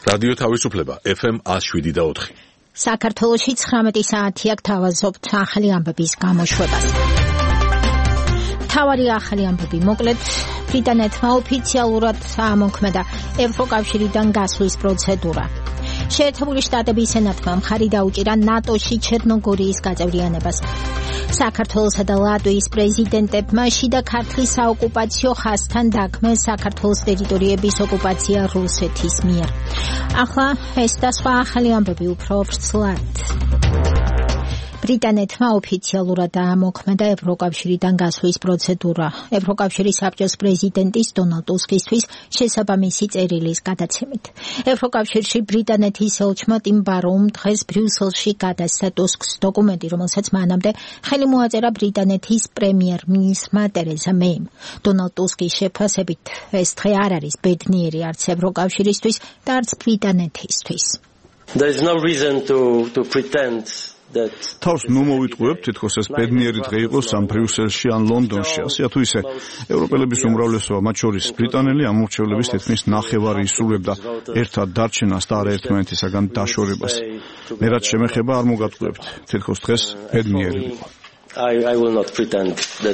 რადიო თავისუფლება FM 107.4. საქართველოში 19 საათია გთავაზობთ ახალი ამბების გამოშვებას. თავარი ახალი ამბები მოკლედ ბრიტანეთმა ოფიციალურად ამოქმედა ევროკავშირიდან გასვლის პროცედურა. შეერთებული შტატების სენატმა მხარი დაუჭირა ნატოში ჩერნოგორიის გაწევრიანებას. საქართველოსა და ლატვიის პრეზიდენტებმა შიდა ქართლის საოკუპაციო ხაზთან დაგმეს საქართველოს ტერიტორიების ოკუპაცია რუსეთის მიერ. ახლა ეს და სხვა ახალი ამბები უფრო ვრცლად. ბრიტანეთმა ოფიციალურად ამოქმედა ევროკავშირიდან გასვლის პროცედურა. ევროკავშირის საბჭოს პრეზიდენტის დონალდ ტუსკისთვის შესაბამისი წერილის გადაცემით. ევროკავშირში ბრიტანეთის ელჩმა ტიმ ბაროუმ დღეს ბრიუსელში გადასცა ტუსკს დოკუმენტი, რომელსაც მანამდე ხელი მოაწერა ბრიტანეთის პრემიერ-მინისტრმა ტერეზა მეიმ. დონალდ ტუსკის შეფასებით ეს დღე არ არის ბედნიერი არც ევროკავშირისთვის და არც ბრიტანეთისთვის. There is no reason to pretend თავს ნუ მოვიტყუებთ, თითქოს ეს ბედნიერი დღე იყოს ამ ბრიუსელში ან ლონდონში. ასე თუ ისე, ევროპელების უმრავლესობა, მათ შორის ბრიტანელი ამორჩევლების თითქმის ნახევარი ისრულებდა ერთად დარჩენას და არაერთმანეთისაგან დაშორებას. მე რაც შემეხება არ მოგატყუებთ, თითქოს დღეს ბედნიერი იყო. I will not pretend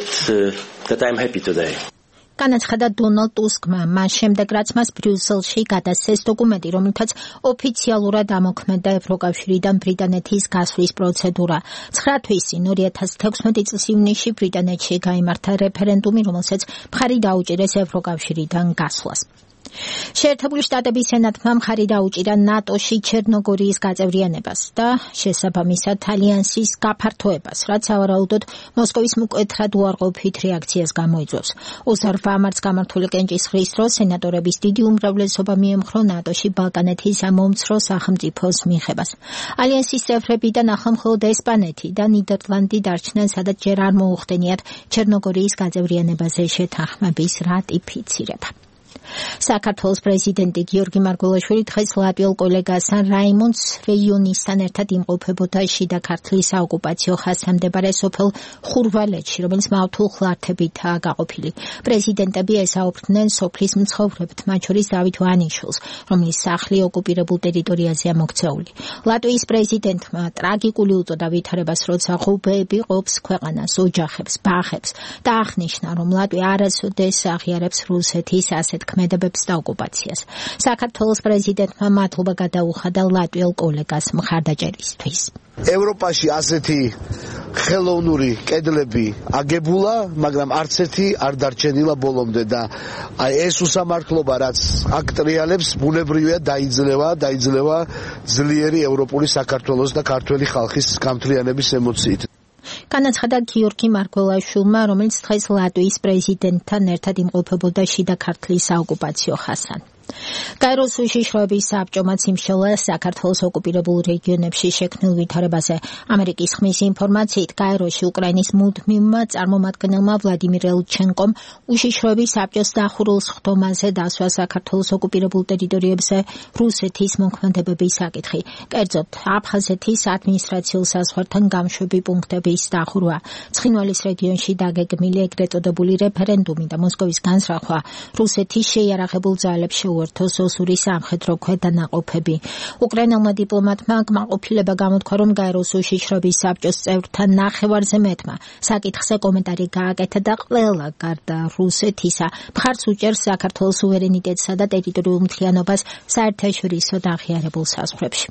that I'm happy today. განაცხადა დონალდ ტუსკმა, მას შემდეგ რაც მას ბრიუსელში გადასცეს დოკუმენტი, რომელთაც ოფიციალურად ამოქმედა ევროკავშირიდან ბრიტანეთის გასვლის პროცედურა. 9 თვის წინ 2016 წლის ივნისში ბრიტანეთში გაიმართა რეფერენდუმი, რომელსაც მხარი დაუჭირეს ევროკავშირიდან გასვლას. შეერთებული შტატების სენატმა მხარი დაუჭირა ნატოში ჩერნოგორიის გაწევრიანებას და შესაბამისად ალიანსის გაფართოებას, რაც ავარაუდოდ მოსკოვის მკვეთრად უარყოფით რეაქციას გამოიწვევს. 28 მარტს გამართული კენჭისყრის დროს სენატორების დიდი უმრავლესობა მიემხრო ნატოში ბალკანეთის მომცრო სახელმწიფოს მიღებას. ალიანსის წევრებიდან ახლა მხოლოდ ესპანეთი და ნიდერლანდი დარჩნენ, სადაც ჯერ არ მოუხდენიათ ჩერნოგორიის გაწევრიანებაზე შეთანხმების რატიფიცირება. საქართველოს პრეზიდენტი გიორგი მარგველაშვილი დღეს ლატვიელ კოლეგას რაიმონდ სვეიონისთან ერთად იმყოფებოდა შიდა ქართლის საოკუპაციო ხაზთან მდებარე სოფელ ხურვალეთში, რომელიც მავთულ ხლართებითაა გაყოფილი. პრეზიდენტები ესაუბრდნენ სოფლის მცხოვრებთ, მათ შორის დავით ვანიშვილს, რომლის სახლი ოკუპირებულ ტერიტორიაზეა მოქცეული. ლატვიის პრეზიდენტმა ტრაგიკული უწოდა ვითარებას, როცა ღუბეები ყოფს ქვეყანას, ოჯახებს, ბაღებს და აღნიშნა, რომ ლატვია არასოდეს აღიარებს რუსეთის ასეთ ქმედებებს და ოკუპაციას. საქართველოს პრეზიდენტმა მადლობა გადაუხადა ლატვიელ კოლეგას მხარდაჭერისთვის. ევროპაში ასეთი ხელოვნური კედლები აგებულა, მაგრამ არც ერთი არ დარჩენილა ბოლომდე და აი ეს უსამართლობა, რაც აქ ტრიალებს, ბუნებრივია დაიძლევა ძლიერი ევროპული საქართველოს და ქართველი ხალხის გამთლიანების ემოციით. განაცხადა გიორგი მარგველაშვილმა, რომელიც დღეს ლატვიის პრეზიდენტთან ერთად იმყოფებოდა შიდა ქართლის საოკუპაციო ხაზთან. გაეროს უშიშროების საბჭომა იმშელა საქართველოს ოკუპირებულ რეგიონებში შექმნილ ვითარებაზე. ამერიკის ხმის ინფორმაციით, გაეროში უკრაინის მუდმივმა წარმომადგენელმა ვლადიმირ ელჩენკომ უშიშროების საბჭოს დახურულ სხდომაზე დასვა საქართველოს ოკუპირებულ ტერიტორიებზე რუსეთის მოქმედებების საკითხი. კერძოდ, აფხაზეთის ადმინისტრაციულ საზღვართან გამშვები პუნქტების დახურვა, ცხინვალის რეგიონში დაგეგმილი ეგრეთ წოდებული რეფერენდუმი და მოსკოვის განსახვა რუსეთის შეიარაღებულ ძალებს უერთოს ოსური სამხედრო ქვედანაყოფები. უკრაინელმა დიპლომატმა კმაყოფილება გამოთქვა, რომ გაეროს უშიშროების საბჭოს წევრთა ნახევარზე მეტმა საკითხზე კომენტარი გააკეთა და ყველა გარდა რუსეთისა მხარს უჭერს საქართველოს სუვერენიტეტსა და ტერიტორიულ მთლიანობას საერთაშორისო და აღიარებულ საზღვრებში.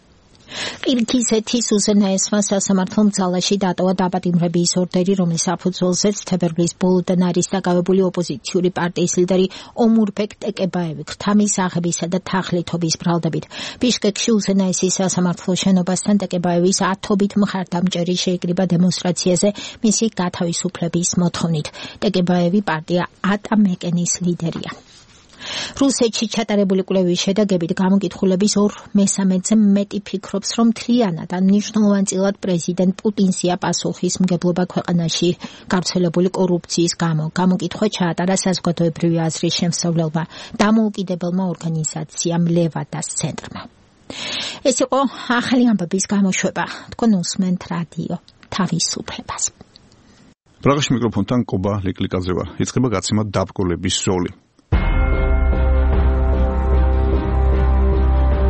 ყირგიზეთის უზენაესმა სასამართლომ ძალაში დატოვა დაპატიმრების ორდერი, რომლის საფუძველზეც თებერვლის ბოლოდან არის დაკავებული ოპოზიციური პარტიის ლიდერი ომურბეკ ტეკებაევი ქრთამის აღებისა და თაღლითობის ბრალდებით. ბიშკეკში უზენაესის სასამართლო შენობასთან ტეკებაევის ათობით მხარდამჭერი შეიკრიბა დემონსტრაციაზე მისი გათავისუფლების მოთხოვნით. ტეკებაევი პარტია ატამეკენის ლიდერია. რუსეთში ჩატარებული კვლევის შედეგებით გამოკითხულების 2/3-ზე მეტი ფიქრობს, რომ მთლიანად ან მნიშვნელოვანწილად პრეზიდენტ პუტინსია პასუხისმგებლობა ქვეყანაში გავრცელებული კორუფციის გამო. გამოკითხვა ჩაატარა საზოგადოებრივი აზრის შემსწავლელმა დამოუკიდებელმა ორგანიზაციამ ლევადას ცენტრმა. ეს იყო ახალი ამბების გამოშვება. თქვენ უსმენთ რადიო თავისუფლებას. პრაღაში მიკროფონთან კობა ლიკლიკაძე ვარ. იწყება გაცემა დაბრკოლების როლი.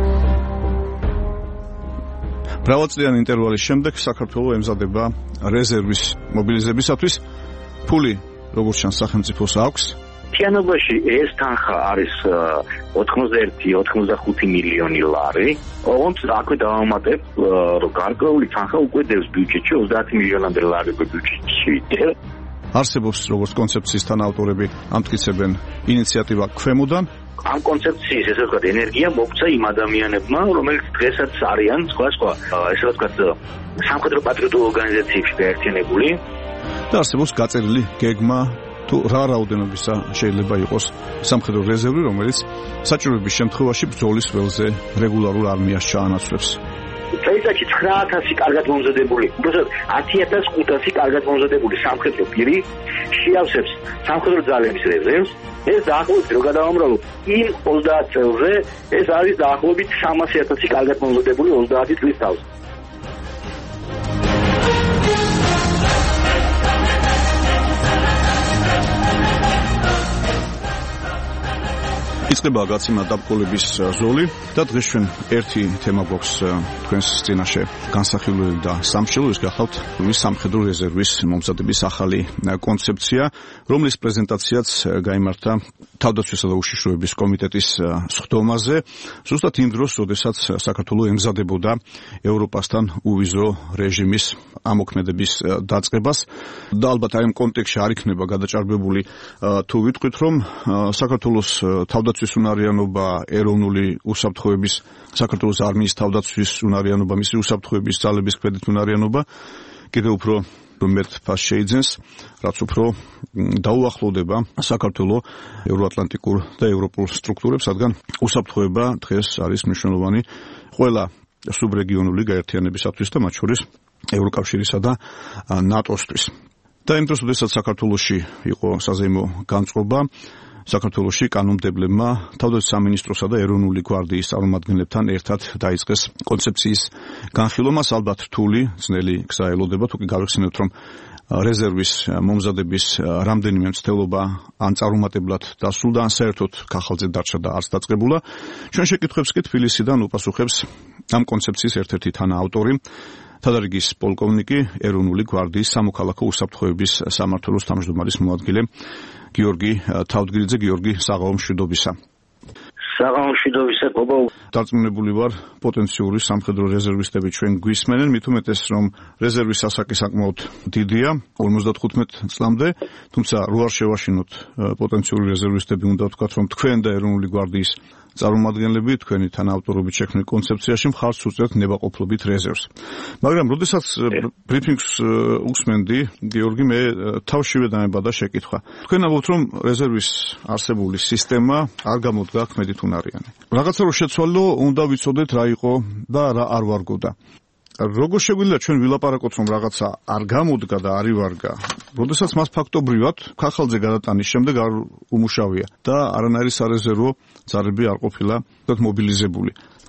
მრავალწლიანი ინტერვალის შემდეგ საქართველო ემზადება რეზერვის მობილიზებისათვის. ფული, როგორც ჩანს, სახელმწიფოს აქვს. მთლიანობაში ეს თანხა არის 81-85 მილიონი ლარი. ოღონდ აქვე დავამატებ, რომ გარკვეული თანხა უკვე დევს ბიუჯეტში 30 მილიონამდე ლარი ბიუჯეტში. არსებობს როგორც კონცეფციის თანაავტორები ამტკიცებენ ინიციატივა ქვემოდან. ამ კონცეფციის ესე ვთქვათ ენერგია მოგცა იმ ადამიანებმა, რომელიც დღესაც არიან სხვა ესე ვთქვათ სამხედრო პატრიოტულ ორგანიზაციებში გაერთიანებული. და არსებობს გაწერილი გეგმა თუ რა რაოდენობისა შეიძლება იყოს სამხედრო რეზერვი, რომელიც საჭიროების შემთხვევაში ბრძოლის ველზე რეგულარულ არმიას ჩაანაცვლებს. წელიწადში 9000 კარგად მომზადებული, უბრალოდ 10500 კარგად მომზადებული სამხედრო პირი შეავსებს სამხედრო ძალების რეზერვს. ეს დაახლოებით რო გადავამრავლო იმ 30 წელზე, ეს არის დაახლოებით 300000 კარგად მომზადებული 30 წლის თავს. იწყება გაცემა დაბკოლების ზოლი და დღეს ჩვენ ერთი თემა გვაქვს თქვენს წინაშე განსახილველი და სამშელო, ის გახლავთ სამხედრო რეზერვის მომზადების ახალი კონცეფცია, რომლის პრეზენტაციაც გაიმართა თავდაცვისა და უშიშროების კომიტეტის სხდომაზე, ზუსტად იმ დროს, როდესაც საქართველო ემზადებოდა ევროპასთან უვიზო რეჟიმის ამოქმედების დაწყებას და ალბათ აი ამ კონტექსტში არ იქნება გადაჭარბებული თუ ვიტყვით, რომ საქართველოს თავდაცვის უნარიანობა, ეროვნული უსაფრთხოების, საქართველოს არმიის თავდაცვის უნარიანობა, მისი უსაფრთხოების ძალების ქვედით უნარიანობა კიდევ უფრო მეტ ფასს შეიძენს, რაც უფრო დაუახლოვდება საქართველოს ევროატლანტიკურ და ევროპულ სტრუქტურებს, რადგან უსაფრთხოება დღეს არის მნიშვნელოვანი ყველა სუბრეგიონული გაერთიანებისათვის და მათ შორის ევროკავშირისა და ნატოსთვის. და იმ დროს, როდესაც საქართველოში იყო საზეიმო განწყობა, საქართველოში კანონმდებლებმა თავდაცვის სამინისტროსა და ეროვნული გვარდიის წარმომადგენლებთან ერთად დაიწყეს კონცეფციის განხილვა. ალბათ რთული, ძნელი გზა ელოდება, თუ კი გავიხსენებთ, რომ რეზერვის მომზადების რამდენიმე მცდელობა ან წარუმატებლად დასრულდა, ან საერთოდ ქახალზე დარჩა და არც დაწყებულა. ჩვენ შეკითხვებს კი თბილისიდან უპასუხებს ამ კონცეფციის ერთ-ერთი თანაავტორი, თადარიგის პოლკოვნიკი, ეროვნული გვარდიის სამოქალაქო უსაფრთხოების სამმართველოს თავმჯდომარის მოადგილე გიორგი თავდგირიძე. გიორგი, საღამო მშვიდობისა. საღამო მშვიდობისა, გოგო. დარწმუნებული ვარ, პოტენციური სამხედრო რეზერვისტები ჩვენ გვისმენენ, მით უმეტეს, რომ რეზერვის ასაკი საკმაოდ დიდია, 55 წლამდე, თუმცა რო არ შევაშინოთ პოტენციური რეზერვისტები, უნდა ვთქვათ, რომ თქვენ და ეროვნული გვარდიის წარმომადგენლები თქვენი თანაავტორობით შექმნილ კონცეფციაში მხარს უწევთ ნებაყოფლობით რეზერვს. მაგრამ როდესაც ბრიფინგს უსმენდი, გიორგი, მე თავშივე დამებადა შეკითხვა. თქვენ ამბობთ, რომ რეზერვის არსებული სისტემა არ გამოდგა ქმედით უნარიანი. რაღაცა რო შეცვალო, უნდა ვიცოდეთ რა იყო და რა არ ვარგოდა. როგორ შეგვიძლია ჩვენ ვილაპარაკოთ, რომ რაღაცა არ გამოდგა და არ ივარგა, როდესაც მას ფაქტობრივად ქახალზე გადატანის შემდეგ არ უმუშავია და არანაირი სარეზერვო ძალები არ ყოფილა მობილიზებული.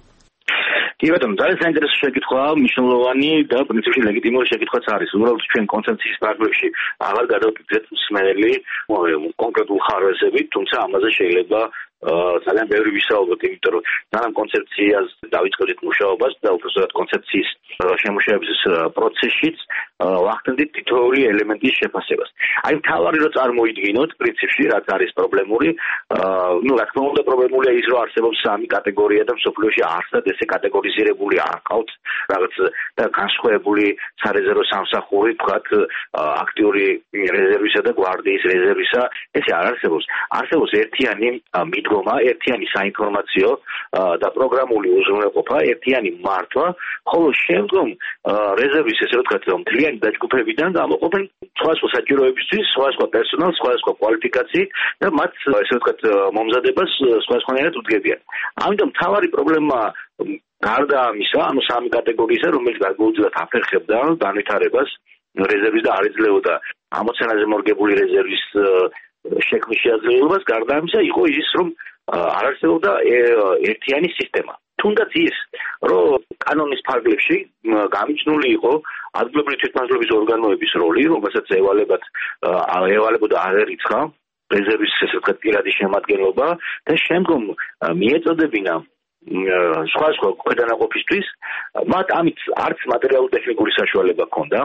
კი ბატონო, ძალიან საინტერესო შეკითხვაა, მნიშვნელოვანი და პრინციპში ლეგიტიმური შეკითხვაც არის. უბრალოდ ჩვენ კონცეფციის პრაგრამაში აღარ გადავკეთეთ მსმენელი კონკრეტულ ხარვეზებით, თუმცა ამაზე შეიძლება ძალიან ბევრი ვისაუბროთ, იმიტომ რომ ამ კონცეფციას დავიწყებდით მუშაობას და უბრალოდ კონცეფციის შემუშავების პროცესშიც ვახდენდით თითოეული ელემენტის შეფასებას. აი მთავარი რო წარმოიდგინოთ პრინციპში რაც არის პრობლემური, რა თქმა უნდა პრობლემულია ის რომ არსებობს სამი კატეგორია და მსოფლიოში არსად ესე კატეგორიზირებული არ ყავთ რაღაც განსხვავებული სარეზერვო სამსახური, თქვათ აქტიური რეზერვისა და გვარდიის რეზერვისა, ესე არ არსებობს. არსებობს ერთიანი მიდგომა, ერთიანი საინფორმაციო და პროგრამული უზრუნველყოფა, ერთიანი მართვა, ხოლო შემდგომ რეზერვის ესე ვთქვათ, რომ მთლიანი დაჯგუფებიდან გამოყოფენ სხვადასხვა საჭიროებისთვის, სხვადასხვა პერსონალს, სხვადასხვა კვალიფიკაციით და მათ ესე ვთქვათ მომზადებას სხვადასხვანაირად უდგებიან. ამიტომ მთავარი პრობლემა გარდა ამისა, ანუ სამი კატეგორიისა, რომელიც გარკვეულწილად აფერხებდა განვითარებას რეზერვის და არ იძლეოდა ამოცანაზე მორგებული რეზერვის შექმნის შეაძლებლობას, გარდა ამისა იყო ის, რომ არ არსებობდა ერთიანი სისტემა. თუნდაც ის, რომ კანონის ფარგლებში გამიჯნული იყო ადგილობრივი თვითმმართველობის ორგანოების როლი, რომელსაც ევალებოდა არ ერიცხა რეზერვის ესე ვთქვათ პირადი შემადგენლობა და შემდგომ მიეწოდებინა სხვა ქვედანაყოფისთვის მათ ამით არც მატერიალურ-ტექნიკური საშუალება ჰქონდა.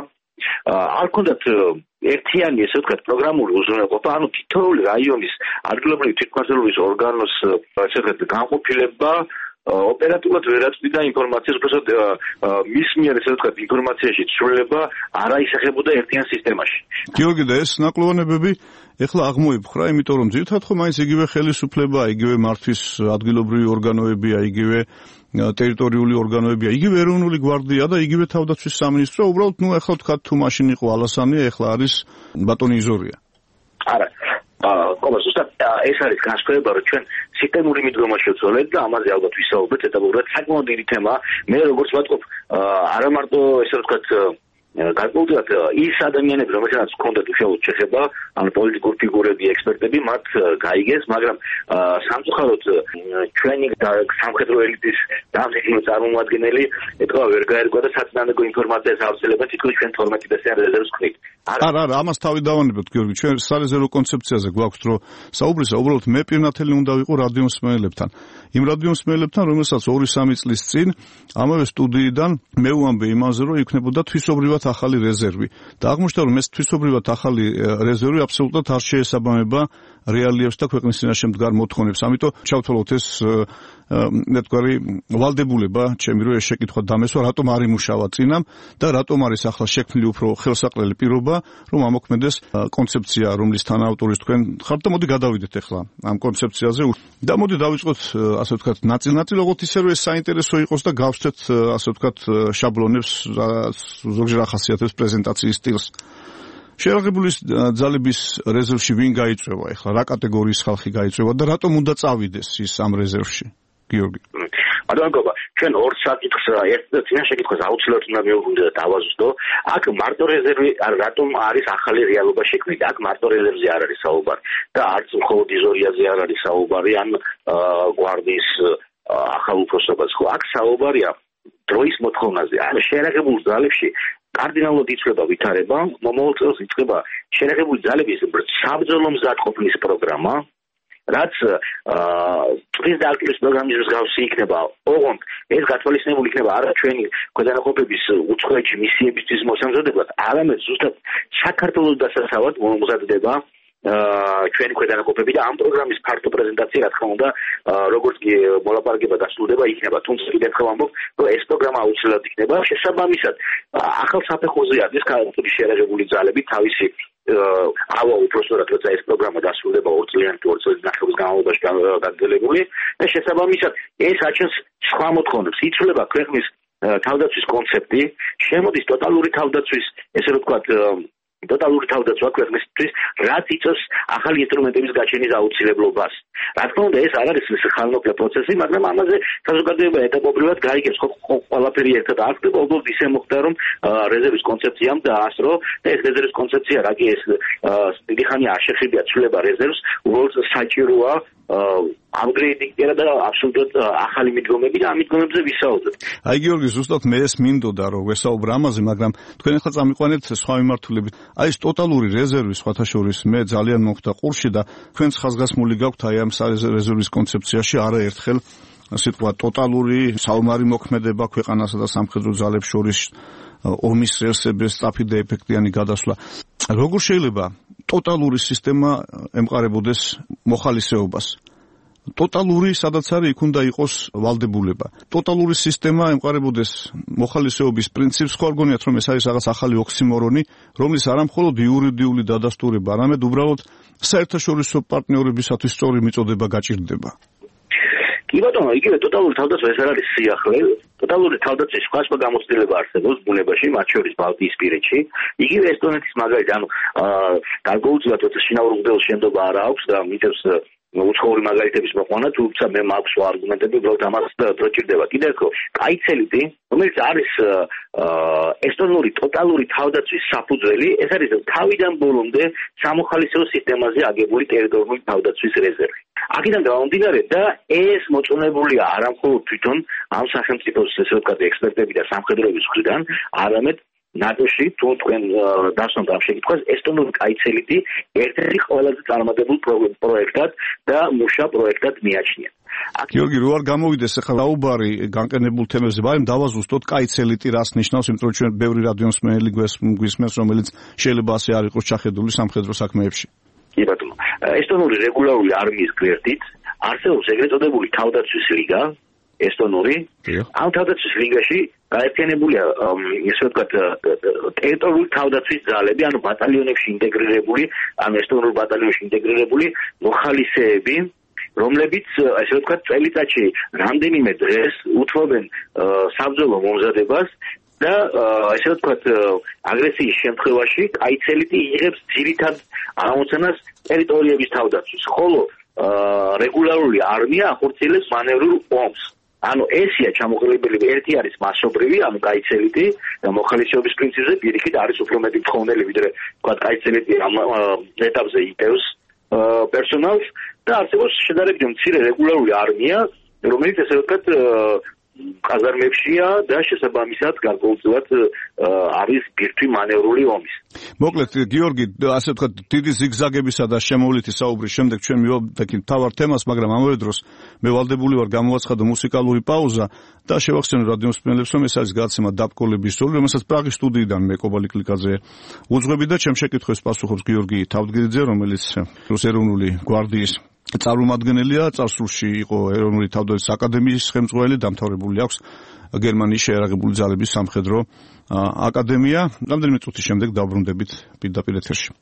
არ ჰქონდათ ერთიანი, ესე ვთქვათ, პროგრამული უზრუნველყოფა, ანუ თითოეული რაიონის ადგილობრივი თვითმმართველობის ორგანოს, ესე ვთქვათ, განყოფილება ოპერატიულად ვერ აწვდიდა ინფორმაციას, უბრალოდ მის მიერ, ესე ვთქვათ, ინფორმაციაში ცვლილება არ აისახებოდა ერთიან სისტემაში. გიორგი, და ეს ნაკლოვანებები ეხლა აღმოიფხრა, იმიტომ რომ ძირითადად ხო მაინც იგივე ხელისუფლება, იგივე მართვის ადგილობრივი ორგანოებია, იგივე ტერიტორიული ორგანოებია, იგივე ეროვნული გვარდია და იგივე თავდაცვის სამინისტრო, უბრალოდ ეხლა ვთქვათ, თუ მაშინ იყო ალასანია, ეხლა არის ბატონი იზორია. არა. ზუსტად ეს არის განსხვავება, რომ ჩვენ სისტემური მიდგომა შევცვალეთ და ამაზე ალბათ ვისაუბრეთ, ეტაპობრივად საკმაოდ დიდი თემაა. მე როგორც ვატყობ, არა მარტო ესე ვთქვათ გარკვეულწილად ის ადამიანები, რომელთაც ჰქონდათ უშუალოდ შეხება, ანუ პოლიტიკური ფიგურები, ექსპერტები, მათ გაიგეს, მაგრამ სამწუხაროდ ჩვენი სამხედრო ელიტის დამსახურებული წარმომადგენელი ეთქვა ვერ გაერგვა და საწინააღმდეგო ინფორმაციას ავრცელებენ, თითქოს ჩვენ 12-დან რეზერვს ვქნით. არა, ამას თავი დავანებოთ, გიორგი, ჩვენ სარეზერვო კონცეფციაზე გვაქვს, რომ საუბრისა უბრალოდ მე პირნათელი უნდა ვიყო რადიო მსმენელებთან. იმ რადიო მსმენელებთან, რომელსაც 2-3 წლის წინ ამავე სტუდიიდან მე ვამბე იმაზე, რომ იქნებოდა თვისობრივად ახალი რეზერვი. და აღმოჩნდა, რომ ეს თვისობრივად ახალი რეზერვი აბსოლუტურად არ შეესაბამება რეალიებს და ქვეყნის წინაშე მდგარ მოთხოვნებს. ამიტომ ჩავთვალოთ ეს ნეტკვარი ვალდებულება, ჩემი რომ ეს შეკითხვა დამესვა, რატომ არ იმუშავა წინამ და რატომ არის ახლა შექმნილი უფრო ხელსაყრელი პირობა, რომ ამოქმედეს კონცეფცია, რომლის თანაავტორის თქვენ ხართ და მოდი გადავიდეთ ახლა ამ კონცეფციაზე და მოდი დავიწყოთ, ასე ვთქვათ, ნაწილ-ნაწილობრივ ისე რომ ეს საინტერესო იყოს და გავსვეთ, ასე ვთქვათ, შაბლონებს, ზოგჯერ ახასიათებს პრეზენტაციის სტილს. შეერაღებული ძალების რეზერვში ვინ გაიწვევა ახლა, რა კატეგორიის ხალხი გაიწვევა და რატომ უნდა წავიდეს ის ამ რეზერვში? გიორგი. მადლობა. ჩვენ ორ საკითხს ერთ შეკითხვას აუცილებლად უნდა მივუღუნდე და დავაზუსტო. აქ მარტო რეზერვი რატომ არის ახალი რეალობა შექმნილი? აქ მარტო რეზერვზე არ არის საუბარი და არც მხოლოდ იზორიაზე არ არის საუბარი, ან გვარდიის ახალ უფროსობას. ხო, აქ საუბარია დროის მოთხოვნაზე. ან შეერაღებულ ძალებში კარდინალურად იცვლება ვითარება, მომავალ წელს იწყება შეერაღებული ძალების საბრძოლო მზადყოფნის პროგრამა, რაც ტვრის და აქტივის პროგრამის მსგავსი იქნება. ოღონდ ეს გათვალისწინებული იქნება არა ჩვენი ქვედანაყოფების უცხოეთში მისიებისთვის მოსამზადებლად, არამედ ზუსტად საქართველოს დასაცავად მომზადდება ჩვენი ქვედანაყოფები და ამ პროგრამის ფართო პრეზენტაცია, რა თქმა უნდა, როგორც კი მოლაპარაკება დასრულდება, იქნება. თუმცა კიდევ ერთხელ ვამბობ, რომ ეს პროგრამა აუცილებლად იქნება. შესაბამისად, ახალ საფეხურზე არის ქართული შეერაღებული ძალები თავისი ავა უпроსტად, როცა ეს პროგრამა დასრულდება 2 წლიანი თუ 2 წლის ნახევრის განმავლობაში გაგრძელებული და შესაბამისად ეს აჩენს სხვა მოთხოვნებს. იცვლება ქვეყნის თავდაცვის კონცეფტი, შემოდის ტოტალური თავდაცვის, ესე რომ ვთქვათ, ტოტალური თავდაცვა ქვეყნისთვის, რაც იწვევს ახალი ინსტრუმენტების გაჩენის აუცილებლობას. რა თქმა უნდა, ეს არ არის ხანმოკლე პროცესი, მაგრამ ამაზე საზოგადოება ეტაპობრივად გაიგებს, ყველაფერი ერთად არ ხდება, უბრალოდ ისე მოხდა, რომ რეზერვის კონცეფციამ დაასრო და ეს რეზერვის კონცეფცია, რაგი ეს დიდი ხანი არ შეხებია ცვლილება რეზერვს, უბრალოდ საჭიროა upgrade-ი და აბსოლუტურად ახალი მიდგომები და ამ მიდგომებზე ვისაუბრებთ. აი გიორგი, ზუსტად მე ეს მინდოდა, რომ ვესაუბრ ამაზე, მაგრამ თქვენ ახლა წამიყვანეთ სხვა მიმართულებით. აი ეს ტოტალური რეზერვი, სხვათა შორის, მე ძალიან მოხდა ყურში და თქვენც ხაზგასმული გაქვთ აი ამ რეზერვის კონცეფციაში არაერთხელ სიტყვა ტოტალური საომარი მოქმედება ქვეყანასა და სამხედრო ძალებს შორის, ომის რეალსების სწაფი და ეფექტიანი გადასვლა. როგორ შეიძლება ტოტალური სისტემა ემყარებოდეს მოხალისეობას? ტოტალური სადაც არის, იქ უნდა იყოს ვალდებულება. ტოტალური სისტემა ემყარებოდეს მოხალისეობის პრინციპს, ხო არ გონიათ, რომ ეს არის რაღაც ახალი ოქსიმორონი, რომლის არა მხოლოდ იურიდიული დადასტურება, არამედ უბრალოდ საერთაშორისო პარტნიორებისათვის სწორი მიწოდება გაჭირდება. კი ბატონო, იგივე ტოტალური თავდაცვა ეს არ არის სიახლე. ტოტალური თავდაცვის სხვა გამოცდილება არსებობს ბუნებაში, მათ შორის ბალტიისპირეთში. იგივე ესტონეთის მაგალითი, ანუ გარკვეულწილად შინაურ მღვდელს შენდობა არ აქვს და მიწევს უცხოური მაგალითების მოყვანა, თუმცა მე მაქვს სხვა არგუმენტები, უბრალოდ ამას პროჭირდება. კიდევ ხო, კაიცელიტი, რომელიც არის ესტონური ტოტალური თავდაცვის საფუძველი, ეს არის თავიდან ბოლომდე სამოხალისეო სისტემაზე აგებული ტერიტორიული თავდაცვის რეზერვი. აქედან გამომდინარე და ეს მოწონებულია არა მხოლოდ თვითონ ამ სახელმწიფოს, ესე ვთქვათ, ექსპერტები და სამხედროების მხრიდან, არამედ ნატოში თუ თქვენ დასვამთ ამ შეკითხვას, ესტონური კაიცელიტი ერთ-ერთი ყველაზე წარმატებულ პროექტად და მუშა პროექტად მიაჩნია. გიორგი, რო არ გამოვიდეს ახლა საუბარი განყენებულ თემებზე, მაგრამ დავაზუსტოთ კაიცელიტი რას ნიშნავს, იმიტომ რომ ჩვენ ბევრი რადიოსმენელი გვისმენს, რომელიც შეიძლება ასე არ იყოს ჩახედული სამხედრო საქმეებში. კი ბატონო, ესტონური რეგულარული არმიის გვერდით არსებობს ეგრეთ წოდებული თავდაცვის ლიგა ესტონური. ამ თავდაცვის ლიგაში გაერთიანებულია ესე ვთქვათ ტერიტორიული თავდაცვის ძალები, ანუ ბატალიონებში ინტეგრირებული, ანუ ესტონურ ბატალიონში ინტეგრირებული მოხალისეები, რომლებიც ესე ვთქვათ წელიწადში რამდენიმე დღეს უთმობენ საბრძოლო მომზადებას და ესე ვთქვათ აგრესიის შემთხვევაში კაიცელიტი იღებს ძირითად ამოცანას ტერიტორიების თავდაცვის, ხოლო რეგულარული არმია ახორციელებს მანევრულ ომს. ანუ ესია ჩამოყალიბებული, ერთი არის მასობრივი, ანუ კაიცელიტი და მოხალისეობის პრინციპზე პირიქით არის უფრო მეტი მთხოვნელი, ვიდრე თქვა კაიცელიტი ამ ეტაპზე იტევს პერსონალს და არსებობს შედარებით მცირე რეგულარული არმია, რომელიც ესე ვთქვათ ყაზარმებშია და შესაბამისად გარკვეულწილად არის ბირთვი მანევრული ომის. მოკლედ გიორგი, ასე ვთქვათ, დიდი ზიგზაგებისა და შემოვლითი საუბრის შემდეგ ჩვენ მივდექით მთავარ თემას, მაგრამ ამავე დროს მე ვალდებული ვარ გამოვაცხადო მუსიკალური პაუზა და შევახსენო რადიოსმენელებს, რომ ეს არის გადაცემა დაბკოლების სული, რომელსაც პრაღის სტუდიიდან მე კობალი კლიკაძე უძღვები და ჩემ შეკითხვებს პასუხობს გიორგი თავდგირიძე, რომელიც ეროვნული გვარდიის წარმომადგენელია, წარსულში იყო ეროვნული თავდაცვის აკადემიის ხელმძღვანელი, დამთავრებული აქვს გერმანიის შეიარაღებული ძალების სამხედრო აკადემია. რამდენიმე წუთის შემდეგ დავბრუნდებით პირდაპირ ეთერში.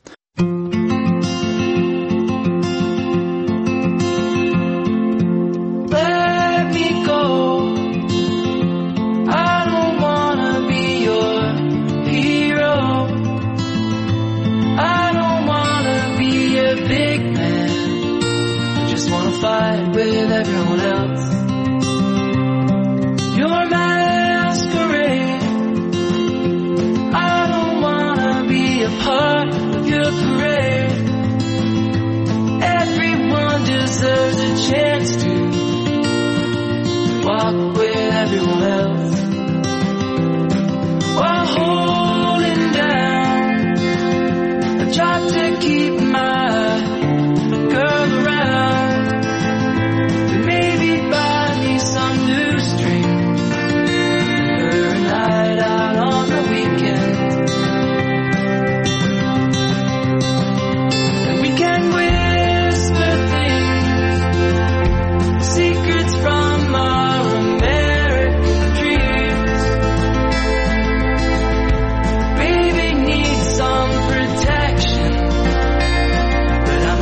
Fight with everyone else. You're my masquerade. I don't wanna be a part of your parade. Everyone deserves a chance to walk with everyone else while holding down. I tried to keep my girl around. But I'm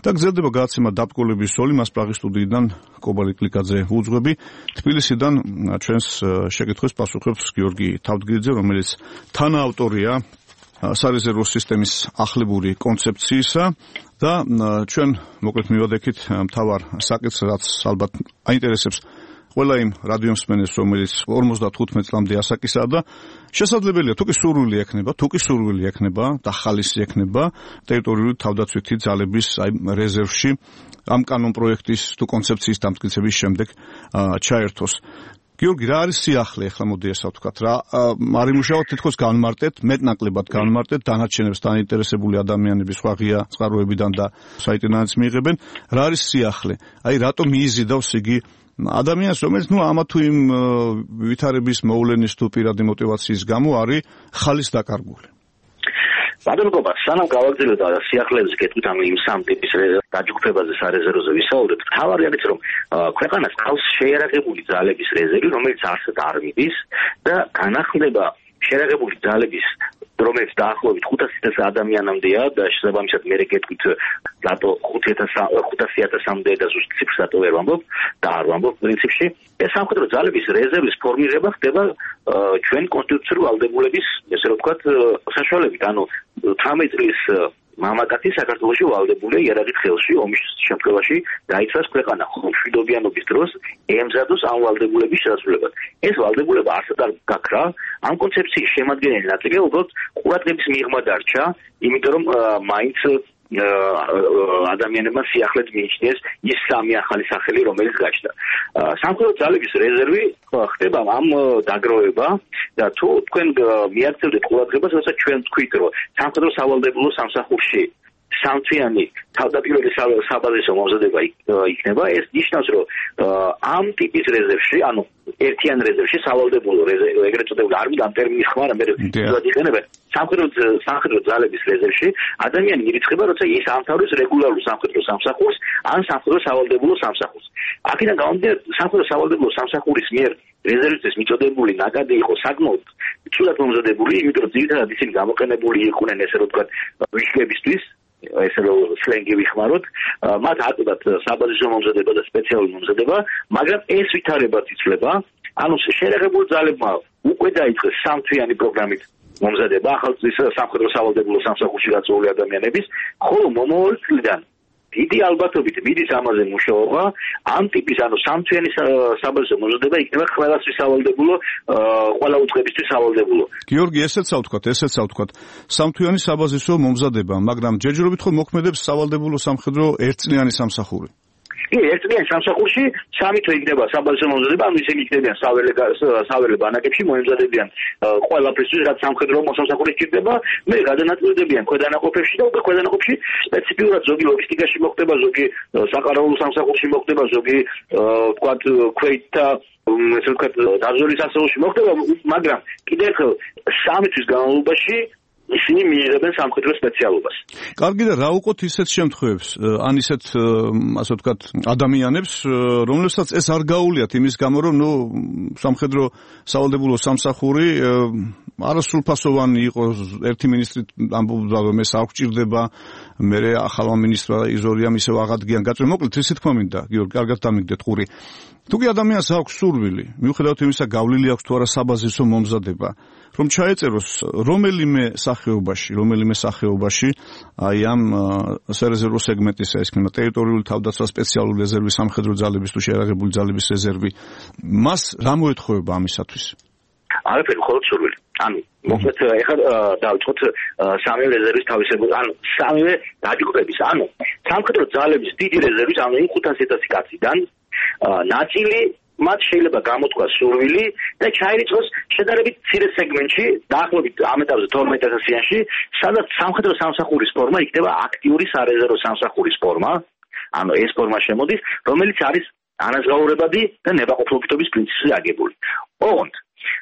და გრძელდება გადაცემა დაბკოლების სოლი, მას პრაღის სტუდიიდან კობალი კლიკაძე უძღვები. თბილისიდან ჩვენს შეკითხვას პასუხობს გიორგი თავდგირიძე, რომელიც თანაავტორია სარეზერვო სისტემის ახლებური კონცეფციისა და ჩვენ მოკლედ მივადექით მთავარ საკითხს, რაც ალბათ აინტერესებს ყველა იმ რადიომსმენელს, რომელიც 55 წლამდე ასაკისაა და შესაძლებელია თუ კი სურვილი ექნება და ხალისი ექნება ტერიტორიული თავდაცვითი ძალების რეზერვში ამ კანონპროექტის თუ კონცეფციის დამტკიცების შემდეგ ჩაერთოს. გიორგი, რა არის სიახლე, ახლა მოდი ესა ვთქვათ, რა არ იმუშავოთ თითქოს განმარტეთ, მეტნაკლებად განმარტეთ, დანარჩენებს დაინტერესებული ადამიანების სხვა ღია წყაროებიდან და საიტიდანაც მიიღებენ, რა არის სიახლე? აი, რატომ მიიზიდავს იგი ადამიანს, რომელიც ამა თუ იმ ვითარების მოვლენის თუ პირადი мотиваციის გამო არის ხალის დაკარგული. ბატონობა, სანამ გავაგრძელოთ სიახლეებს გეტყვით ამ იმ სამ ტიპის დაჯგუფებაზე სარეზერვოზე ვისაუბრეთ, თავარი არის რომ ქვეყანას ყავს შეიარაღებული ძალების რეზერვი, რომელიც არსად არ მიდის და განახლდება შეიარაღებული ძალების, რომელიც დაახლოებით 500,000 ადამიანამდეა და შესაბამისად მე გეტყვით რატო 500,000-მდე და ზუსტ ციფრს რატო ვერ ვამბობ და არ ვამბობ პრინციპში. ეს სამხედრო ძალების რეზერვის ფორმირება ხდება ჩვენ კონსტიტუციური ვალდებულების, ესე რომ ვთქვათ, საშუალებით, ანუ 18 წლის მამაკაცი საქართველოში ვალდებულია იარაღით ხელში ომის შემთხვევაში დაიცვას ქვეყანა, ხოლო მშვიდობიანობის დროს ემზადოს ამ ვალდებულების შესრულებას. ეს ვალდებულება არსად არ გაქრა, ამ კონცეფციის შემადგენელი ნაწილი უბრალოდ ყურადღების მიღმა დარჩა, იმიტომ რომ მაინც ადამიანებმა სიახლედ მიიჩნიეს ის სამი ახალი სახელი, რომელიც გაჩნდა. სამხედრო ძალების რეზერვი ხდება ამ დაგროვება და თუ თქვენ მიაქცევდეთ ყურადღებას, რასაც ჩვენ ვთქვით, რომ სამხედრო სავალდებულო სამსახურში სამთვიანი თავდაპირველი საბაზისო მომზადება იქნება, ეს ნიშნავს, რომ ამ ტიპის რეზერვში, ანუ ერთიან რეზერვში სავალდებულო რეზერვი, ეგრეთ წოდებული არ მინდა ამ ტერმინის ხმარა, მე ვიხსენებ, სამხედრო ძალების რეზერვში ადამიანი ირიცხება, როცა ის ამთავრებს რეგულარულ სამხედრო სამსახურს ან სამხედრო სავალდებულო სამსახურს. აქედან გამომდინარე, სამხედრო სავალდებულო სამსახურის მიერ რეზერვისთვის მიწოდებული ნაკადი იყო საკმაოდ ცუდად მომზადებული, იმიტომ რომ ძირითადად ისინი გამოყენებული იყვნენ, ესე რომ ვთქვათ, ვიშლებისთვის, ესე რომ სლენგი ვიხმაროთ, მათ აწოდათ საბაზისო მომზადება და სპეციალური მომზადება, მაგრამ ეს ვითარებაც იცვლება, ანუ შეიარაღებულ ძალებმა უკვე დაიწყეს სამთვიანი პროგრამით მომზადება ახალწლის სამხედრო სავალდებულო სამსახურში გაწეული ადამიანების, ხოლო მომავალ წლიდან დიდი ალბათობით მიდის ამაზე მუშაობა, ამ ტიპის, ანუ სამთვიანი საბაზისო მომზადება იქნება ყველასთვის სავალდებულო, ყველა უწყებისთვის სავალდებულო. გიორგი, ესეც ავთქვათ, სამთვიანი საბაზისო მომზადება, მაგრამ ჯერჯერობით ხო მოქმედებს სავალდებულო სამხედრო ერთწლიანი სამსახური? ერთწლიან სამსახურში სამი თვე იქნება საბაზისო მომზადება, ანუ ისინი იქნებიან საველე ბანაკებში, მოემზადებიან ყველაფრისთვის, რაც სამხედრო მოსამსახური სჭირდება, მე გადანაწილდებიან ქვედანაყოფებში და უკვე ქვედანაყოფში სპეციფიურად ზოგი ლოგისტიკაში მოხდება, ზოგი საყარაულო სამსახურში მოხდება, ზოგი ვთქვათ ქვეითთა ესე ვთქვათ დაზვერვის ასეულში მოხდება, მაგრამ კიდევ ერთხელ 3 თვის განმავლობაში ისინი მიიღებენ სამხედრო სპეციალობას. კარგი და რა უყოთ ისეთ შემთხვევებს, ან ისეთ ასე ვთქვათ ადამიანებს, რომლებსაც ეს არ გაუვლიათ იმის გამო, რომ სამხედრო სავალდებულო სამსახური არასრულფასოვანი იყო, ერთი მინისტრი ამბობდა, რომ ეს არ გჭირდება, მერე ახალმა მინისტრმა იზორიამ ისევ აღადგიან გაწვე. მოკლედ ისე თქმა მინდა, გიორგი, კარგად დამიგდეთ ყური. თუ კი ადამიანს აქვს სურვილი, მიუხედავად იმისა, გავლილი აქვს თუ არა საბაზისო მომზადება, რომ ჩაეწეროს რომელიმე სახეობაში, აი ამ სარეზერვო სეგმენტისა, ეს იქნება ტერიტორიული თავდაცვა, სპეციალური რეზერვი, სამხედრო ძალების თუ შეიარაღებული ძალების რეზერვი, მას რა მოეთხოვება ამისათვის? არაფერი, მხოლოდ სურვილი. ანუ მოკლედ ეხლა დავიწყოთ სამი რეზერვის თავისებური, ანუ სამივე დაჯგუფების, ანუ სამხედრო ძალების დიდი რეზერვის, ანუ იმ 500,000 კაციდან ნაწილი მათ შეიძლება გამოთქვას სურვილი და ჩაირიცხოს შედარებით მცირე სეგმენტში, დაახლოებით ამ ეტაპზე 12,000-იანში, სადაც სამხედრო სამსახურის ფორმა იქნება აქტიური სარეზერვო სამსახურის ფორმა, ანუ ეს ფორმა შემოდის, რომელიც არის ანაზღაურებადი და ნებაყოფლობითობის პრინციპზე აგებული. ოღონდ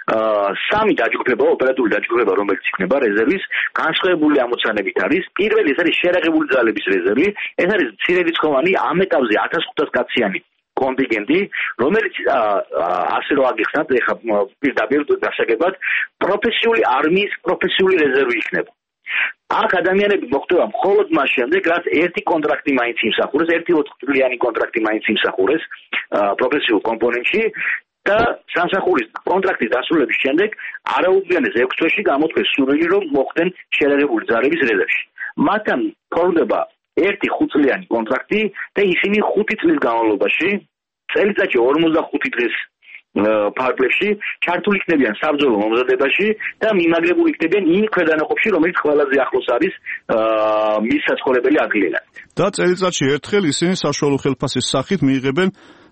სამი დაჯგუფება, ოპერატიული დაჯგუფება, რომელიც იქნება რეზერვის, განსხვავებული ამოცანებით არის. პირველი ეს არის შეიარაღებული ძალების რეზერვი, ეს არის მცირერიცხოვანი ამ ეტაპზე 1500 კაციანი კონტინგენტი, რომელიც ასე რომ აგიხსნათ, ეხლა პირდაპირ დასაგებად პროფესიული არმიის პროფესიული რეზერვი იქნება. აქ ადამიანები მოხდება მხოლოდ მას შემდეგ, რაც ერთი კონტრაქტი მაინც იმსახურეს, ერთი 4 წლიანი კონტრაქტი მაინც იმსახურეს პროფესიულ კომპონენტში და სამსახურის კონტრაქტის დასრულების შემდეგ არაუკლიანეს 6 თვეში გამოთქვეს სურვილი, რომ მოხდნენ შერაგებული ძალების რეზერვში. მათთან ფორმდება ერთი 5 წლიანი კონტრაქტი და ისინი 5 წლის განმავლობაში წელიწადში 45 დღის ფარგლებში ჩართული იქნებიან საბრძოლო მომზადებაში და მიმაგრებული იქნებიან იმ ქვედანაყოფში, რომელიც ყველაზე ახლოს არის მის საცხოვრებელი ადგილიდან. და წელიწადში ერთხელ ისინი საშუალო ხელფასის სახით მიიღებენ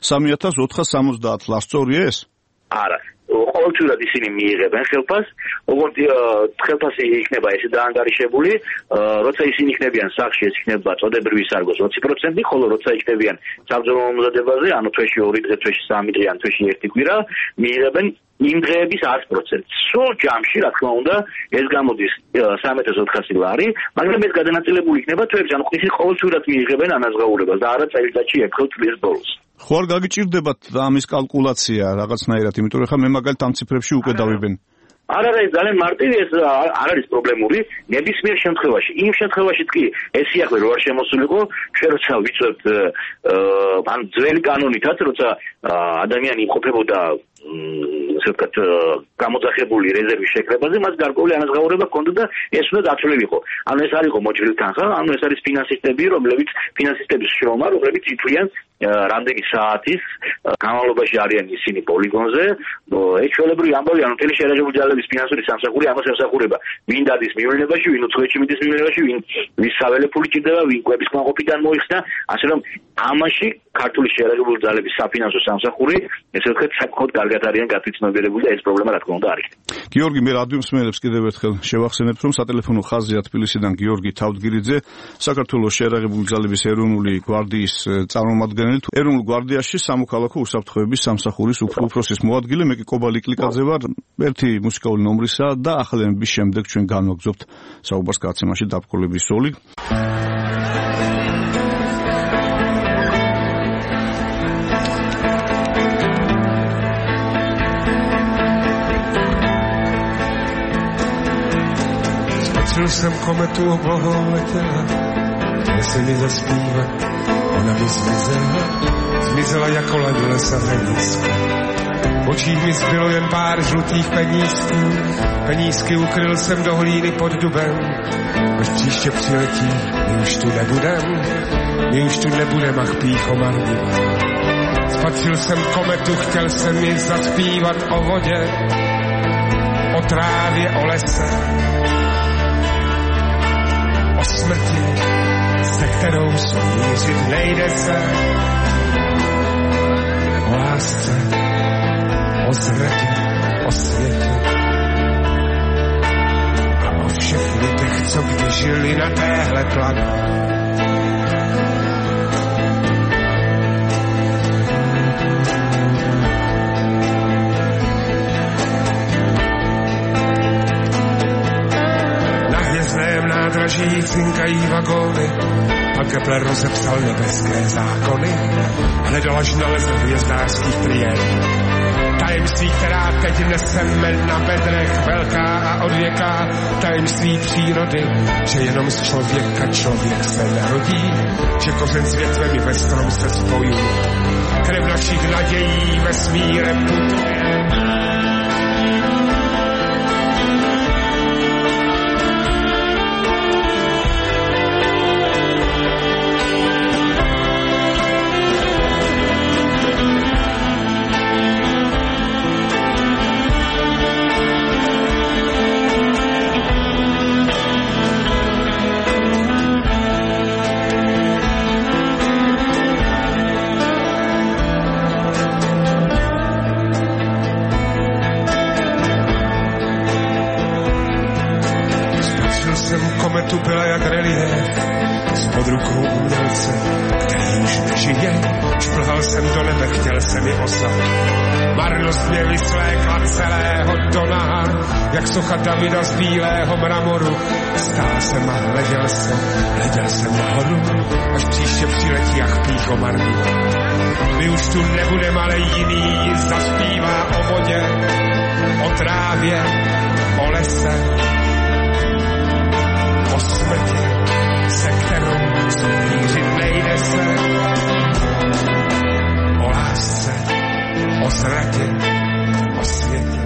3470 ლარს, სწორია ეს? არა. ყოველთვიურად ისინი მიიღებენ ხელფასს, ოღონდ ხელფასი იქნება ესე დაანგარიშებული, როცა ისინი იქნებიან სახლში, ეს იქნება წოდებრივი სარგოს 20%, ხოლო როცა იქნებიან საბრძოლო მომზადებაზე, ანუ თვეში 2 დღე, თვეში 3 დღე, ან თვეში 1 კვირა, მიიღებენ იმ დღეების 100%. სულ ჯამში, რა თქმა უნდა, ეს გამოდის 3400 ლარი, მაგრამ ეს გადანაწილებული იქნება თვეებში, ანუ ისინი ყოველთვიურად მიიღებენ ანაზღაურებას და არა წელიწადში ერთხელ წლის ბოლოს. ხო არ გაგიჭირდებათ ამის კალკულაცია რაღაცნაირად, იმიტომ რომ ხა მე მაგალითად ამ ციფრებში უკვე დავიბენ. არა, ეს ძალიან მარტივი, ეს არ არის პრობლემური, ნებისმიერ შემთხვევაში. იმ შემთხვევაშიც კი ეს სიახლე რო არ შემოსულიყო, ჩვენ როცა ვიწევთ ან ძველი კანონითაც, როცა ადამიანი იმყოფებოდა ასე ვთქვათ, გამოძახებული რეზერვის შეკრებაზე, მას გარკვეული ანაზღაურება ჰქონდა და ეს უნდა დაცვლილიყო. ანუ ეს არ იყო მოჭრილი თანხა, ანუ ეს არის ფინანსისტების შრომა, რომლებიც ითვლიან რამდენი საათის განმავლობაში არიან ისინი პოლიგონზე. ეს ჩვეულებრივი ამბავი, ანუ მთელი შერაგებული ძალების ფინანსური სამსახური ამას ემსახურება. ვინ დადის მივლინებაში, ვინ უცხოეთში მიდის მივლინებაში, ვის საველე ფული ჭირდება, ვინ კვების კმაყოფიდან მოიხსნა, ასე რომ ამაში ქართული შერაგებული ძალების საფინანსო სამსახური, ესე ვთქვათ, საკმაოდ კარგად არიან გათვითცნობიერებული და ეს პრობლემა რა თქმა უნდა არის. გიორგი, მე რადიო მსმენელებს კიდევ ერთხელ შევახსენებთ, რომ სატელეფონო ხაზია თბილისიდან გიორგი თავდგირიძე, საქართველოს შერაგებული ძალების ეროვნული გვარდიის წარმომადგენელი, ეროვნულ გვარდიაში სამოქალაქო უსაფრთხოების სამსახურის უფროსის მოადგილე, მე კი კობალი კლიკაძე ვარ, ერთი მუსიკალური ნომრისა და ახალენების შემდეგ ჩვენ განვაგრძობთ საუბარს გადაცემაში დაბრკოლების სოლი. Spatřil jsem kometu obloholetěla, chtěl jsem mi zaspívat, ona mi zmizela jako led v lesa hledísko. V očích mi zbylo jen pár žlutých penízků, penízky ukryl jsem do hlíny pod dubem, až příště přiletí, my už tu nebudem, ach pýcho marnivá. Spatřil jsem kometu, chtěl jsem mi zaspívat o vodě, o trávě, o lese, o smrti, se kterou smířit nejde se, o lásce, o zradě, o světě a o všech lidech, co kdy žili na téhle planetě. Nádraží cinkají vagóny, pan Kepler rozepsal nebeské zákony, hledal až nalezl hvězdářských tried. Tajemství, která teď neseme na bedrech, velká a odvěká, tajemství přírody, že jenom z člověka člověk se narodí, že kořen s větvem i ve strom se spojí, krev našich nadějí vesmírem putuje. Tu byla jak relief spod rukou umělce, který už nežije. Šplhal jsem do nebe, chtěl jsem ji osat. Marnost mě vyslékla celého do naha, jak socha Davida z bílého mramoru. Stál jsem a hleděl jsem nahoru, až příště přiletí, ach pýcho marný. My už tu nebudeme, ale jiný zaspívá o vodě, o trávě, o lese, o smrti, se kterou smířit nejde se. O lásce, o zradě, o světě.